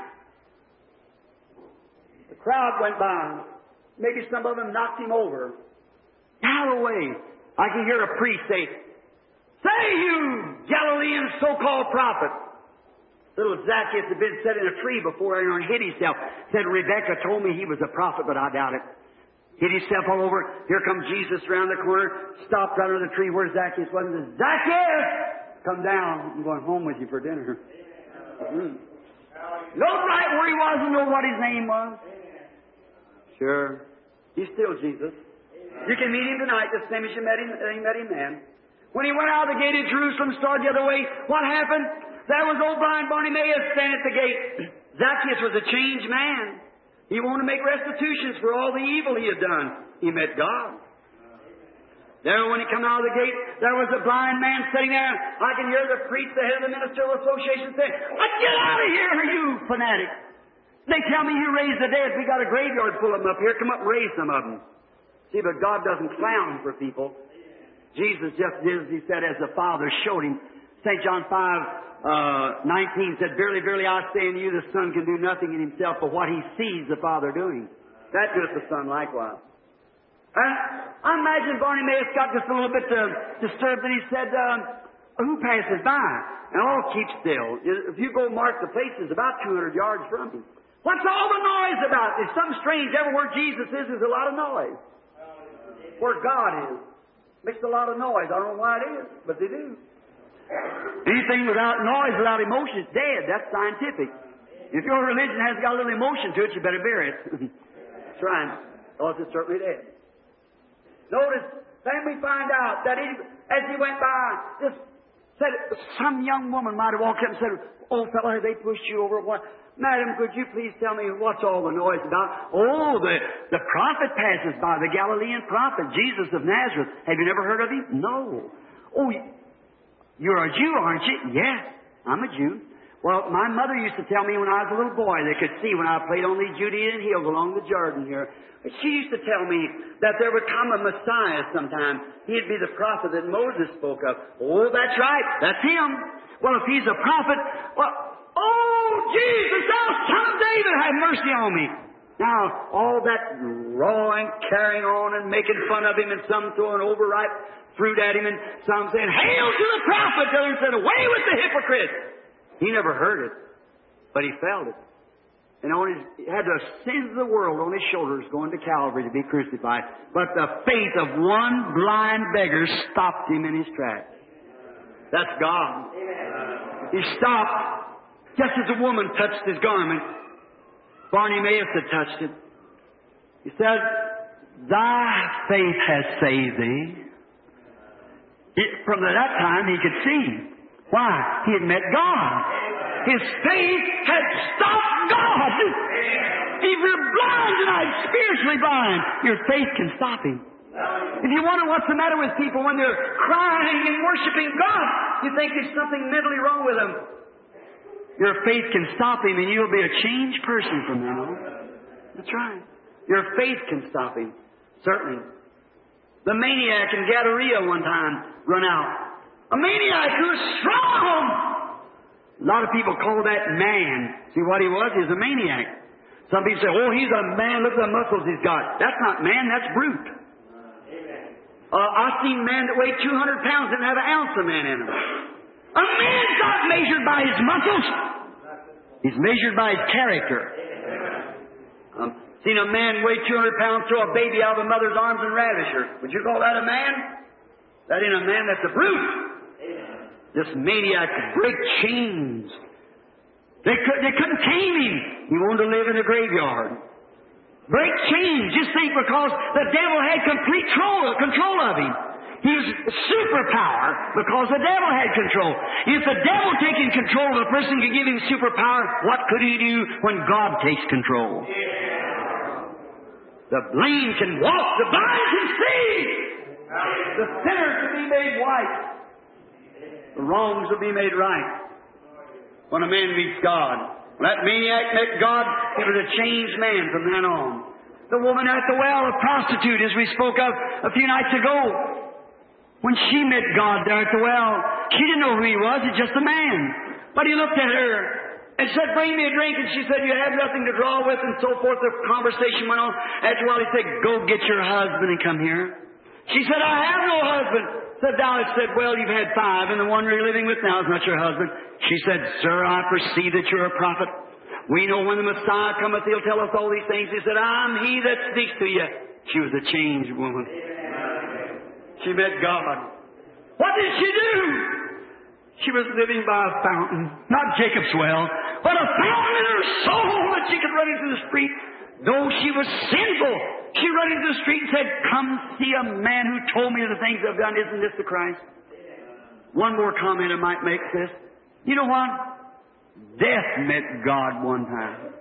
crowd went by. Maybe some of them knocked him over. Out of the way. I can hear a priest say, "Say, you Galilean so-called prophet." Little Zacchaeus had been set in a tree before and hid himself. Said, "Rebecca told me he was a prophet, but I doubt it." Hid himself all over. Here comes Jesus around the corner, stopped right under the tree where Zacchaeus was, and says, "Zacchaeus, come down. I'm going home with you for dinner." Know right where he was and know what his name was. Sure. He's still Jesus. You can meet him tonight the same as you met him then. When he went out of the gate of Jerusalem, started the other way, what happened? There was old blind Bartimaeus standing at the gate. Zacchaeus was a changed man. He wanted to make restitutions for all the evil he had done. He met God. There, when he came out of the gate, there was a blind man sitting there. I can hear the priest, the head of the ministerial association, say, "Get out of here, you fanatic! They tell me you raised the dead. We got a graveyard full of them up here. Come up and raise some of them." See, but God doesn't clown for people. Jesus just did as He said, as the Father showed Him. St. John 5:19 said, "Verily, verily, I say unto you, the Son can do nothing in Himself but what He sees the Father doing. That doeth the Son likewise." I imagine Bartimaeus got just a little bit disturbed, and he said, "Who passes by?" And all keep still. If you go mark the place, it's about 200 yards from him. What's all the noise about? There's something strange. Everywhere Jesus is, there's a lot of noise. Where God is, makes a lot of noise. I don't know why it is, but they do. Anything without noise, without emotion, is dead. That's scientific. If your religion has got a little emotion to it, you better bury it. Try and, because it's certainly dead. Notice, then we find out that as he went by, just said some young woman might have walked up and said, "Old fellow, have they pushed you over? What? Madam, could you please tell me what's all the noise about?" "Oh, the prophet passes by, the Galilean prophet, Jesus of Nazareth. Have you never heard of him?" "No." "Oh, you're a Jew, aren't you?" "Yes, I'm a Jew." "Well, my mother used to tell me when I was a little boy, they could see when I played on these Judean hills along the Jordan here. She used to tell me that there would come a Messiah sometime. He'd be the prophet that Moses spoke of." "Oh, that's right. That's him." "Well, if he's a prophet, well, oh, Jesus, thou Son of David, have mercy on me." Now, all that rawing, carrying on, and making fun of him, and some throwing overripe fruit at him, and some saying, "Hail to the prophet!" The other said, "Away with the hypocrite!" He never heard it, but he felt it. And he had the sins of the world on his shoulders going to Calvary to be crucified. But the faith of one blind beggar stopped him in his tracks. That's God. He stopped just as a woman touched his garment. Bartimaeus had touched it. He said, "Thy faith has saved thee." From that time he could see. Why? He had met God. His faith had stopped God. If you're blind tonight, spiritually blind, your faith can stop Him. If you wonder what's the matter with people when they're crying and worshiping God, you think there's something mentally wrong with them. Your faith can stop Him, and you'll be a changed person from then on. That's right. Your faith can stop Him. Certainly. The maniac in Gadara one time run out. A maniac who was strong. A lot of people call that man. See what he was? He was a maniac. Some people say, "Oh, he's a man. Look at the muscles he's got." That's not man. That's brute. I've seen men that weigh 200 pounds and have an ounce of man in them. A man's not measured by his muscles. He's measured by his character. Seen a man weigh 200 pounds throw a baby out of a mother's arms and ravish her. Would you call that a man? That ain't a man. That's a brute. This maniac could break chains. They couldn't tame him. He wanted to live in a graveyard. Break chains. Just think, because the devil had complete control of him. He was superpower because the devil had control. If the devil taking control of a person could give him superpower, what could he do when God takes control? The lame can walk. The blind can see. The sinners can be made white. The wrongs will be made right when a man meets God. When that maniac met God, he was a changed man from then on. The woman at the well, a prostitute, as we spoke of a few nights ago, when she met God there at the well, she didn't know who He was. He's just a man. But He looked at her and said, "Bring me a drink." And she said, "You have nothing to draw with," and so forth. The conversation went on. After a while, He said, "Go get your husband and come here." She said, I have no husband. Said Dallas said, well, you've had 5, and the one you're living with now is not your husband. She said, sir, I perceive that you're a prophet. We know when the Messiah cometh, He'll tell us all these things. He said, I'm He that speaks to you. She was a changed woman. She met God. What did she do? She was living by a fountain, not Jacob's well, but a fountain in her soul that she could run into the street. Though she was sinful, she ran into the street and said, come see a man who told me the things I've done. Isn't this the Christ? One more comment I might make this. You know what? Death met God one time.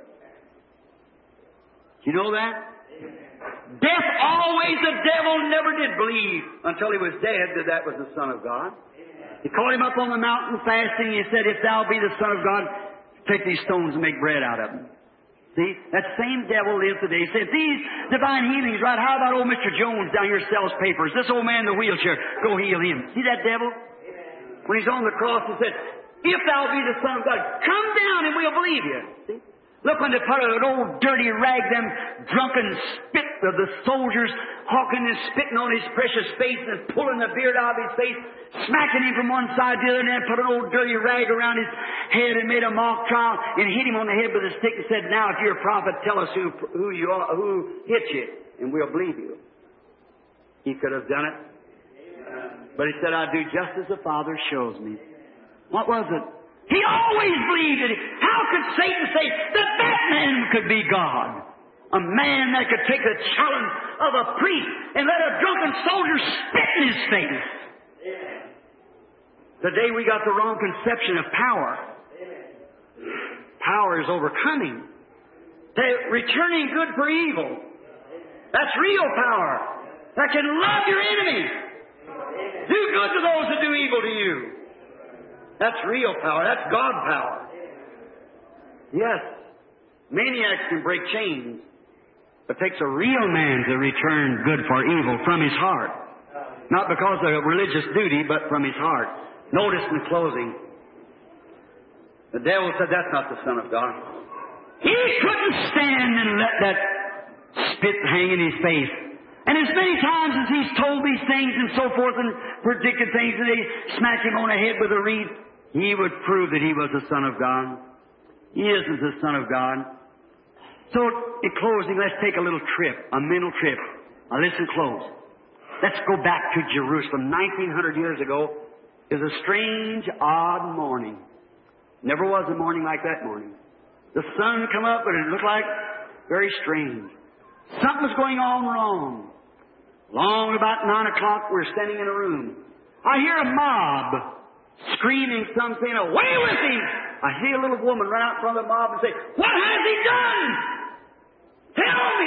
You know that? Death always, the devil never did believe until he was dead that that was the Son of God. He called him up on the mountain fasting. He said, if thou be the Son of God, take these stones and make bread out of them. See, that same devil lives today. He said, these divine healings, right? How about old Mr. Jones down here sells papers? This old man in the wheelchair, go heal him. See that devil? When he's on the cross, he said, if thou be the Son of God, come down and we'll believe you. See? Look when they put an old dirty rag, them drunken spit of the soldiers, hawking and spitting on his precious face and pulling the beard out of his face, smacking him from one side to the other, and then put an old dirty rag around his head and made a mock trial and hit him on the head with a stick and said, now if you're a prophet, tell us who you are, who hit you, and we'll believe you. He could have done it. But he said, I do just as the Father shows me. What was it? He always believed it. How could Satan say that that man could be God? A man that could take the challenge of a priest and let a drunken soldier spit in his face. Today we got the wrong conception of power. Power is overcoming. Returning good for evil. That's real power. That can love your enemy. Do good to those that do evil to you. That's real power. That's God power. Yes, maniacs can break chains, but it takes a real man to return good for evil from his heart. Not because of religious duty, but from his heart. Notice in closing, the devil said that's not the Son of God. He couldn't stand and let that spit hang in his face. And as many times as he's told these things and so forth and predicted things and they smack him on the head with a reed, he would prove that he was the Son of God. He isn't the Son of God. So, in closing, let's take a little trip, a mental trip. Now listen close. Let's go back to Jerusalem. 1900 years ago, it was a strange, odd morning. Never was a morning like that morning. The sun come up and it looked like very strange. Something was going on wrong. Long about 9 o'clock, we're standing in a room. I hear a mob screaming, some saying, away with him! I hear a little woman run out in front of the mob and say, what has he done? Tell me!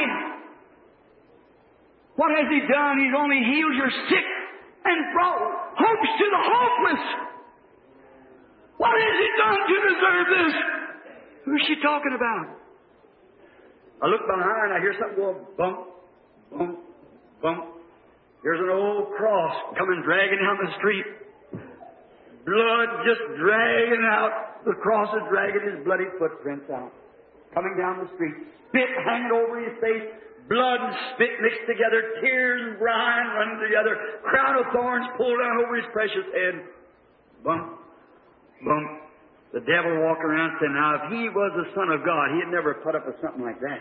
What has he done? He's only healed your sick and brought hopes to the hopeless. What has he done to deserve this? Who's she talking about? I look behind her and I hear something go bump, bump, bump. Here's an old cross coming dragging down the street. Blood just dragging out. The cross is dragging his bloody footprints out. Coming down the street. Spit hanging over his face. Blood and spit mixed together. Tears and brine running together. Crown of thorns pulled down over his precious head. Bump, bump. The devil walked around saying, now if he was the Son of God, he'd never put up with something like that.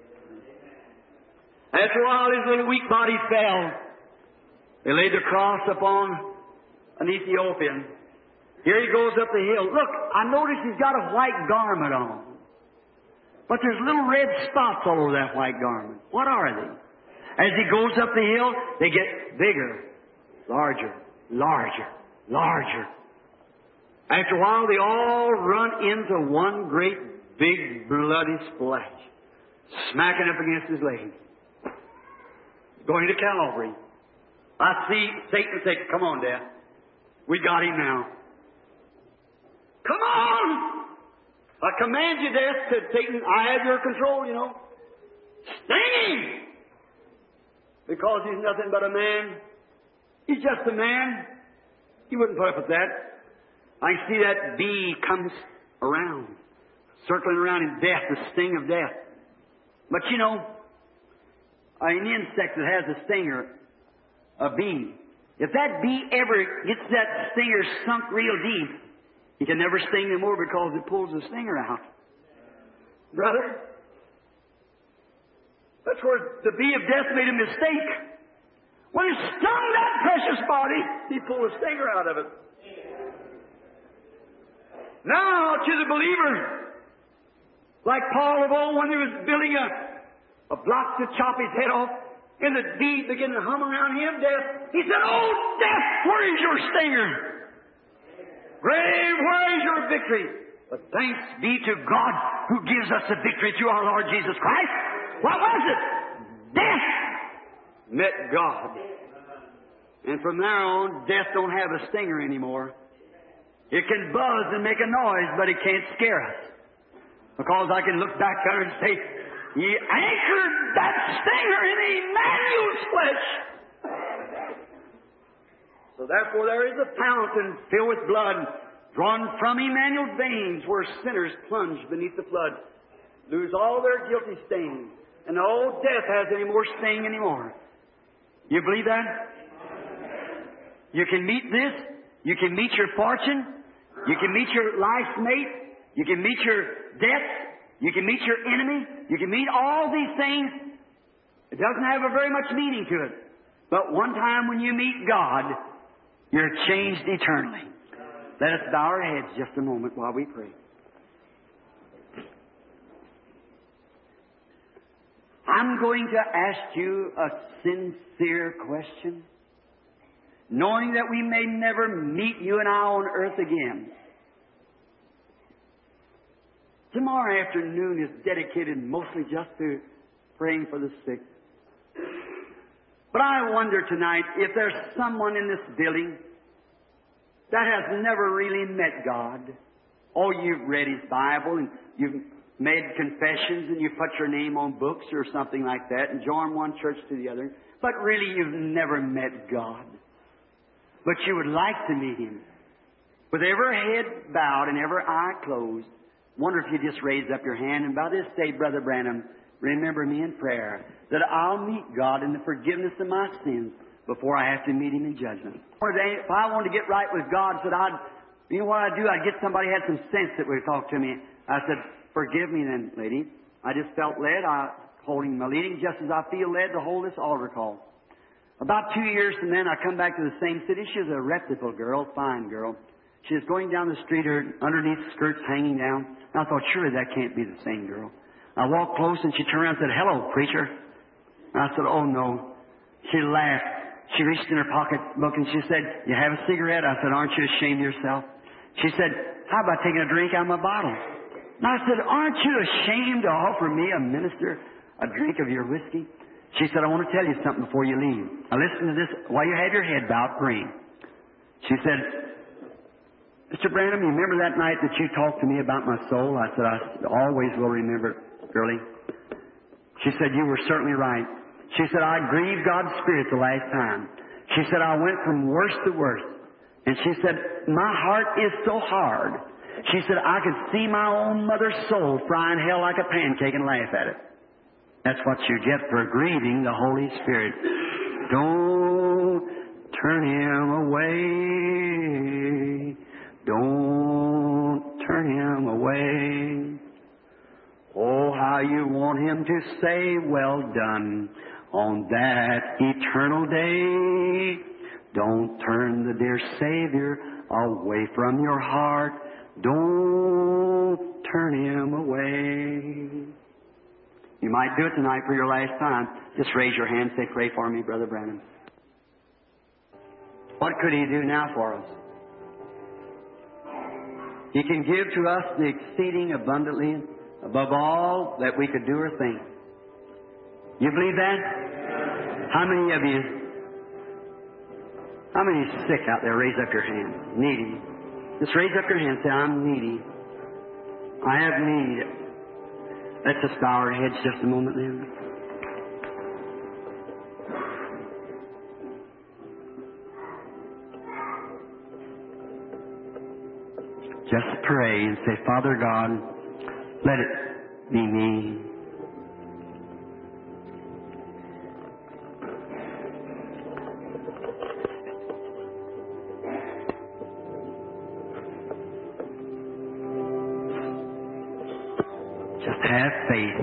After a while, his little weak body fell. They laid the cross upon an Ethiopian. Here he goes up the hill. Look, I notice he's got a white garment on. But there's little red spots all over that white garment. What are they? As he goes up the hill, they get bigger, larger, larger, larger. After a while, they all run into one great big bloody splash, smacking up against his leg. Going to Calvary. I see Satan say, come on, Dad. We got him now. Come on! I command you, Death, said Satan. I have your control, you know. Sting him! Because he's nothing but a man. He's just a man. He wouldn't put up with that. I see that bee comes around, circling around in death, the sting of death. But you know, an insect that has a stinger, a bee. If that bee ever gets that stinger sunk real deep, he can never sting no more because it pulls the stinger out. Brother, that's where the bee of death made a mistake. When he stung that precious body, he pulled the stinger out of it. Now, to the believer, like Paul of old, when he was building a block to chop his head off, and the bee began to hum around him, death, he said, "Oh, death, where is your stinger? Grave, where is your victory?" But thanks be to God who gives us the victory through our Lord Jesus Christ. What was it? Death met God. And from there on, death don't have a stinger anymore. It can buzz and make a noise, but it can't scare us. Because I can look back there and say, "Ye anchored that stinger in Emmanuel's flesh." So therefore there is a fountain filled with blood drawn from Emmanuel's veins where sinners plunge beneath the flood, lose all their guilty stain, and no death has any more sting anymore. You believe that? You can meet this. You can meet your fortune. You can meet your life's mate. You can meet your death. You can meet your enemy. You can meet all these things. It doesn't have a very much meaning to it. But one time when you meet God, you're changed eternally. Let us bow our heads just a moment while we pray. I'm going to ask you a sincere question, knowing that we may never meet you and I on earth again. Tomorrow afternoon is dedicated mostly just to praying for the sick. But I wonder tonight if there's someone in this building that has never really met God. Oh, you've read His Bible and you've made confessions and you've put your name on books or something like that and joined one church to the other. But really you've never met God. But you would like to meet Him. With every head bowed and every eye closed, wonder if you just raise up your hand and by this day, Brother Branham, remember me in prayer that I'll meet God in the forgiveness of my sins before I have to meet Him in judgment. If I wanted to get right with God, you know what I'd do? I'd get somebody who had some sense that would talk to me. I said, "Forgive me then, lady. I just felt led. Holding my leading just as I feel led to hold this altar call." About 2 years from then, I come back to the same city. She was a reputable girl, fine girl. She was going down the street, her underneath skirts hanging down. And I thought, surely that can't be the same girl. I walked close and she turned around and said, "Hello, preacher." And I said, "Oh, no." She laughed. She reached in her pocketbook and she said, "You have a cigarette?" I said, "Aren't you ashamed of yourself?" She said, "How about taking a drink out of my bottle?" And I said, "Aren't you ashamed to offer me, a minister, a drink of your whiskey?" She said, "I want to tell you something before you leave. Now listen to this while you have your head bowed praying." She said, "Mr. Branham, you remember that night that you talked to me about my soul?" I said, "I always will remember it, girlie." She said, "You were certainly right." She said, "I grieved God's Spirit the last time." She said, "I went from worse to worse." And she said, "My heart is so hard." She said, "I could see my own mother's soul frying hell like a pancake and laugh at it." That's what you get for grieving the Holy Spirit. Don't turn Him away. Don't turn Him away. Oh, how you want Him to say, "Well done," on that eternal day. Don't turn the dear Savior away from your heart. Don't turn Him away. You might do it tonight for your last time. Just raise your hand and say, "Pray for me, Brother Branham." What could He do now for us? He can give to us the exceeding abundantly above all that we could do or think. You believe that? How many of you? How many are sick out there? Raise up your hand. Needy. Just raise up your hand and say, "I'm needy. I have need." Let's just bow our heads just a moment then. Just pray and say, "Father God, let it be me. faith.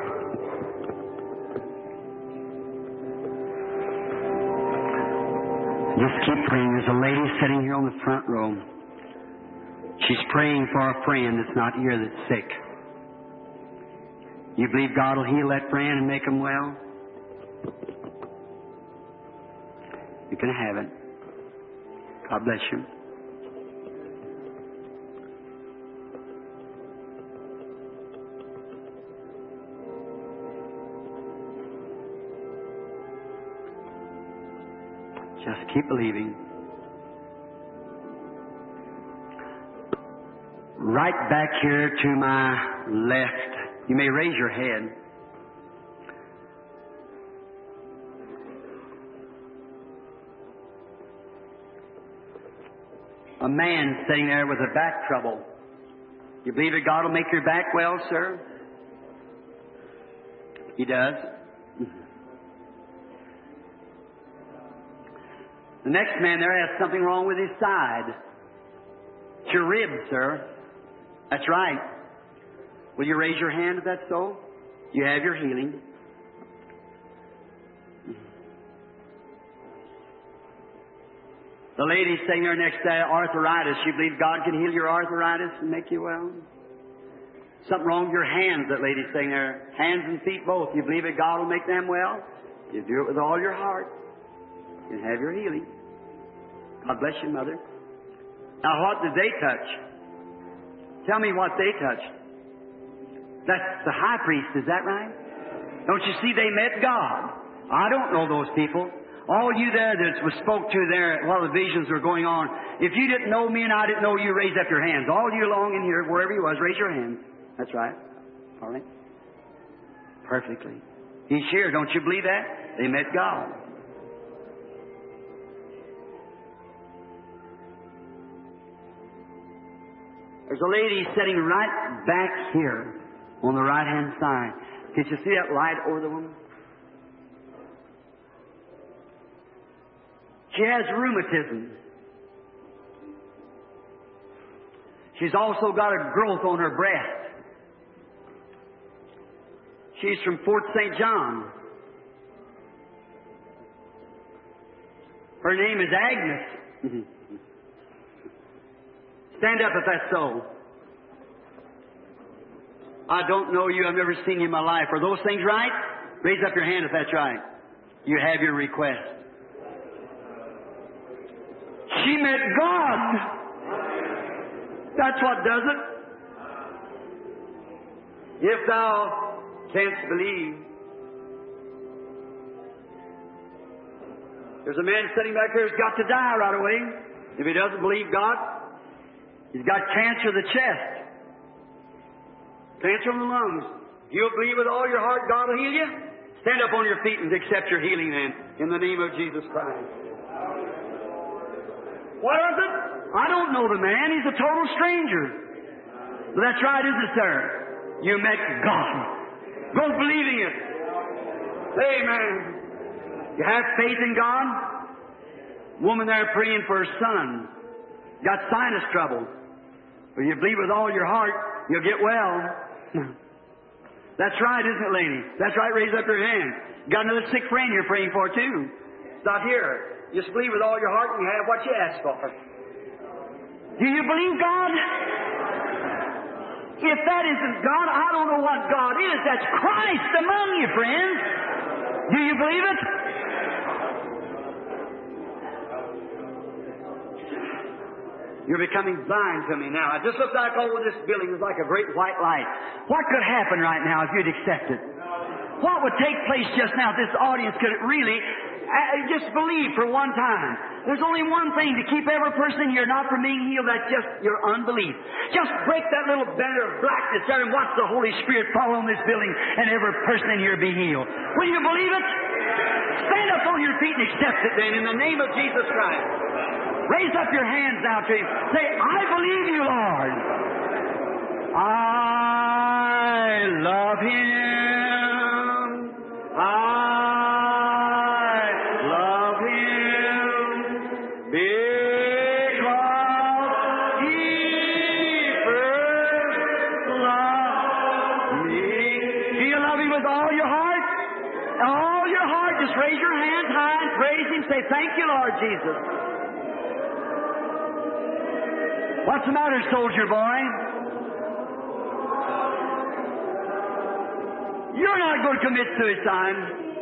Just keep praying. There's a lady sitting here on the front row. She's praying for a friend that's not here that's sick. You believe God will heal that friend and make him well? You can have it. God bless you. Just keep believing. Right back here to my left. You may raise your head. A man sitting there with a back trouble. You believe that God will make your back well, sir? He does. The next man there has something wrong with his side. It's your rib, sir. That's right. Will you raise your hand if that's so? You have your healing. The lady sitting there next to arthritis, you believe God can heal your arthritis and make you well? Something wrong with your hands, that lady sitting there. Hands and feet both. You believe that God will make them well? You do it with all your heart. You can have your healing. God bless you, Mother. Now, what did they touch? Tell me what they touched. That's the high priest, is that right? Don't you see they met God? I don't know those people. All you there that was spoke to there while the visions were going on, if you didn't know me and I didn't know you, raise up your hands. All you along in here, wherever you was, raise your hands. That's right. All right. Perfectly. He's here. Don't you believe that? They met God. There's a lady sitting right back here on the right-hand side. Can you see that light over the woman? She has rheumatism. She's also got a growth on her breast. She's from Fort St. John. Her name is Agnes. Stand up if that's so. I don't know you. I've never seen you in my life. Are those things right? Raise up your hand if that's right. You have your request. She met God. That's what does it. If thou canst believe. There's a man sitting back there who's got to die right away. If he doesn't believe God, he's got cancer of the chest. Cancer of the lungs. You'll believe with all your heart God will heal you? Stand up on your feet and accept your healing then, in the name of Jesus Christ. What is it? I don't know the man. He's a total stranger. But that's right, isn't it, sir? You met God. Go believing it. Amen. You have faith in God? Woman there praying for her son. Got sinus trouble. But you believe with all your heart, you'll get well. That's right, isn't it, lady? That's right, raise up your hand. Got another sick friend you're praying for, too. It's not here. Just believe with all your heart and you have what you ask for. Do you believe God? If that isn't God, I don't know what God is. That's Christ among you, friends. Do you believe it? You're becoming blind to me now. It just looks like all of this building is like a great white light. What could happen right now if you'd accept it? What would take place just now if this audience could really just believe for one time? There's only one thing to keep every person here not from being healed. That's just your unbelief. Just break that little banner of blackness there and watch the Holy Spirit fall on this building and every person in here be healed. Will you believe it? Stand up on your feet and accept it then in the name of Jesus Christ. Raise up your hands now to Him. Say, I believe you, Lord. I love Him. I love Him because He first loved me. all your heart? All your heart, just raise your hands high and praise Him. Say, thank you, Lord Jesus. What's the matter, soldier boy? You're not going to commit suicide.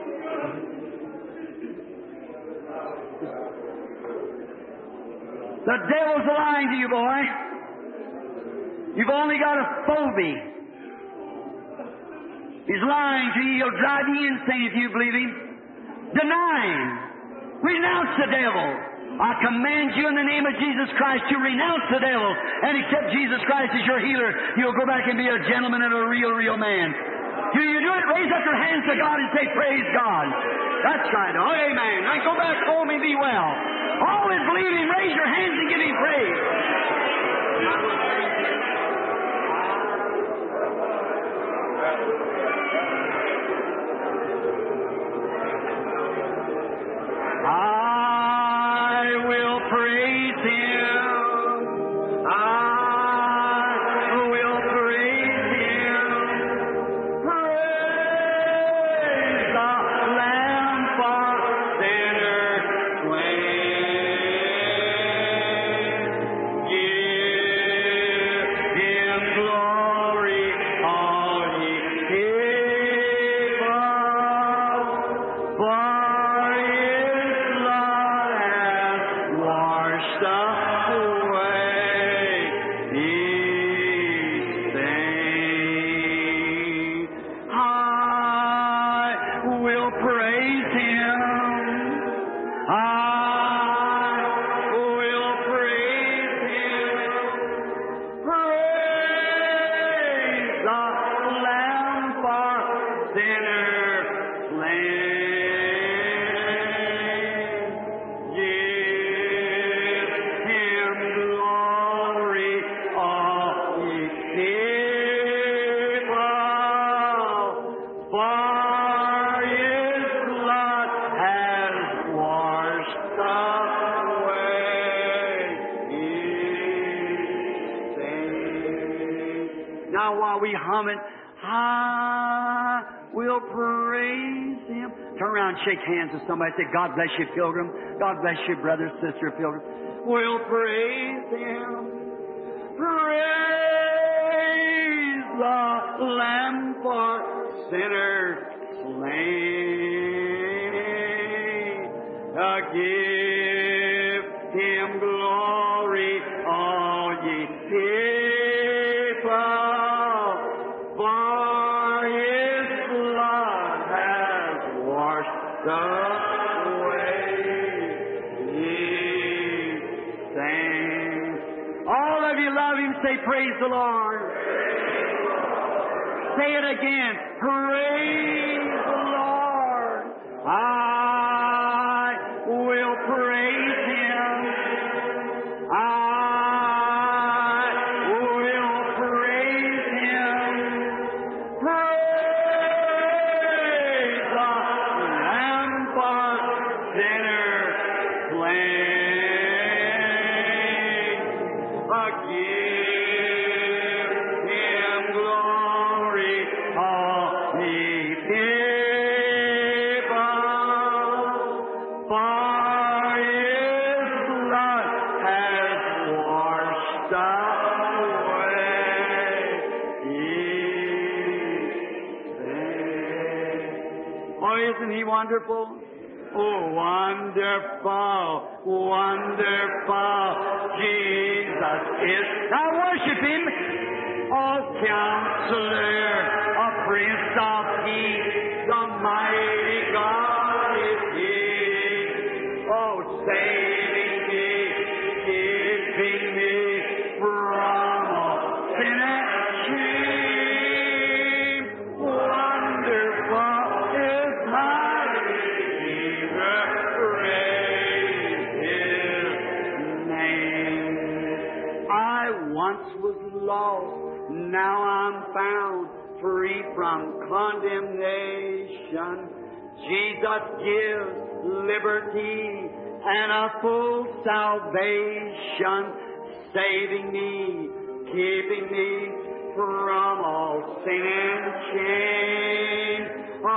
The devil's lying to you, boy. You've only got a phobia. He's lying to you. He'll drive you insane if you believe him. Deny him. Renounce the devil. I command you in the name of Jesus Christ to renounce the devil and accept Jesus Christ as your healer. You'll go back and be a gentleman and a real man. Do you do it? Raise up your hands to God and say, praise God. That's right. Oh, amen. Now go back home and be well. Always believe Him. Raise your hands and give Him praise. I will praise Him. I will praise Him. Praise the Lamb for sinners slain. Give Him glory, all ye people. For shake hands with somebody. Say, God bless you, pilgrim. God bless you, brother, sister, pilgrim. We'll praise Him. Praise the Lamb for sinners slain. Give Him glory, all ye people. For His blood has washed away ye saints. All of you love Him, say praise the Lord. Say it again. Praise the Lord. I will praise Him. I will praise Him. Praise the Lamb for sinners slain. Give Him glory, all ye people. For His blood has washed away ye sins. Oh, isn't He wonderful? Oh, wonderful, wonderful, Jesus is. Now worship Him. Oh, Counselor, a Prince of Peace, the mighty God is He. Oh, saving me, keeping me from all sin and shame. Wonderful is my Redeemer, praise His name. I once was lost, now I'm found, free from condemnation. Jesus gives liberty and a full salvation, saving me, keeping me from all sin and shame.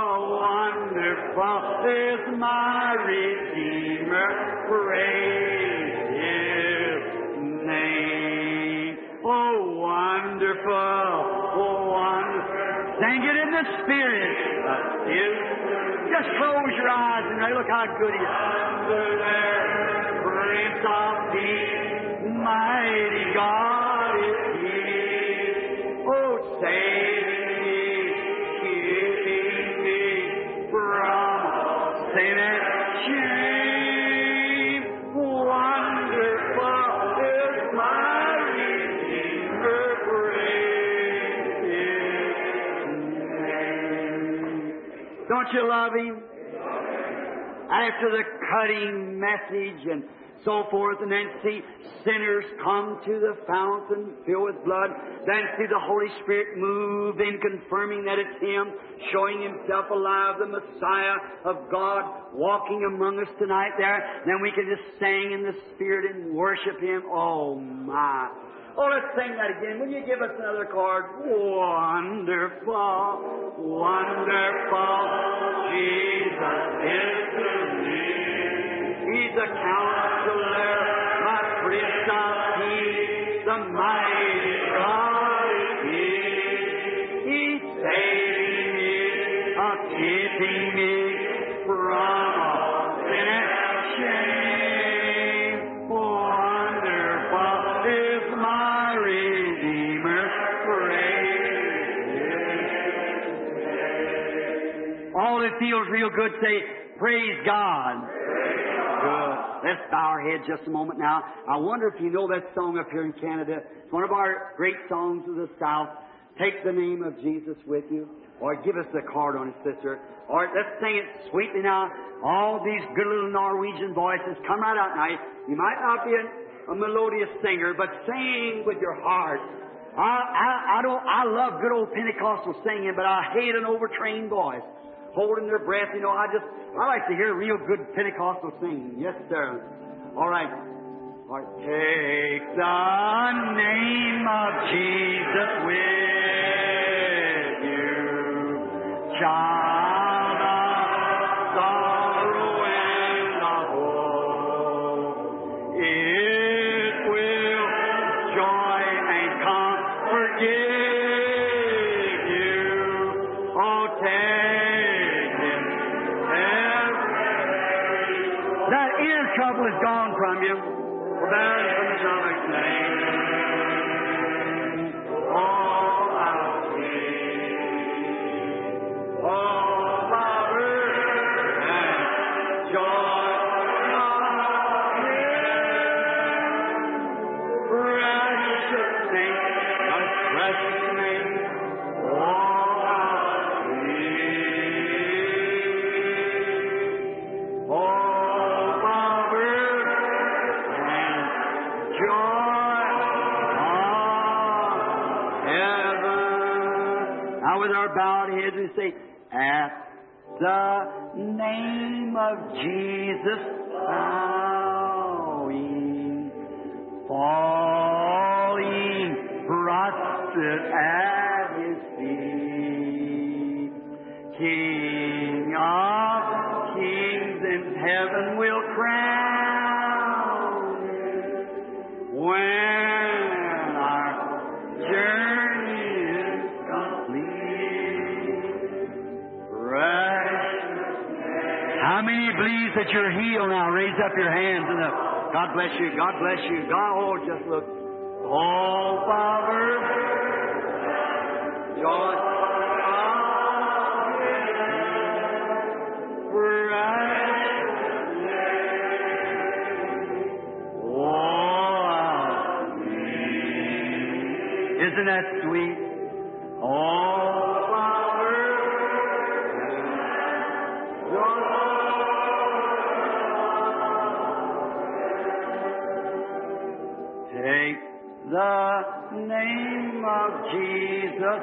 Wonderful is my Redeemer. Praise His name. Oh, wonderful, oh, wonderful. Sing it in the Spirit. Just close your eyes and look how good He is. Under there, Prince of Peace, mighty God is He. Oh, saving me, keeping me from sin and shame. Wonderful is my Redeemer. Praise His name. Don't you love Him? After the cutting message and so forth, and then see sinners come to the fountain filled with blood, then see the Holy Spirit move in confirming that it's Him, showing Himself alive, the Messiah of God, walking among us tonight there. Then we can just sing in the Spirit and worship Him. Oh, my. Oh, let's sing that again. Will you give us another chord? Wonderful, wonderful, Jesus is the name. He's a Counselor, my Prince of Peace, the mighty God is He. He's saving me, keeping me from sin and shame. Wonderful is my Redeemer. Praise Him. All that feels real good, say, praise God. Good. Let's bow our heads just a moment now. I wonder if you know that song up here in Canada. It's one of our great songs of the South. Take the name of Jesus with you. Or give us the card on it, sister. Or let's sing it sweetly now. All these good little Norwegian voices, come right out now. You might not be a melodious singer, but sing with your heart. I love good old Pentecostal singing, but I hate an overtrained voice, holding their breath. You know, I like to hear real good Pentecostal singing. Yes, sir. All right. All right. Take the name of Jesus with you, child of sorrow and of woe. It will joy and comfort give you. Oh, take it. That ear trouble is gone from you. For there is another name. Oh, how sweet. Oh, power and joy of Him. Precious name, a precious name. Oh, how sweet. Oh, with our bowed heads, we say, at the name of Jesus, bowing, falling, prostrate at His feet. King of kings in heaven will crown Him. When our journey is complete. How many believes that you're healed now? Raise up your hands and God bless you. God bless you. God, oh, just look. Oh, Father, joy, isn't that sweet? Oh, Father, take the name of Jesus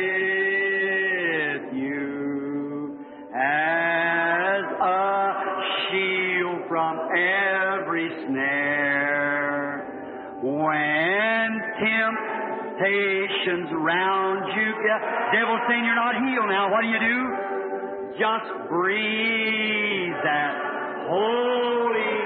with you as a shield from every snare. When temptations round you, devil saying you're not healed now, what do? just breathe that Holy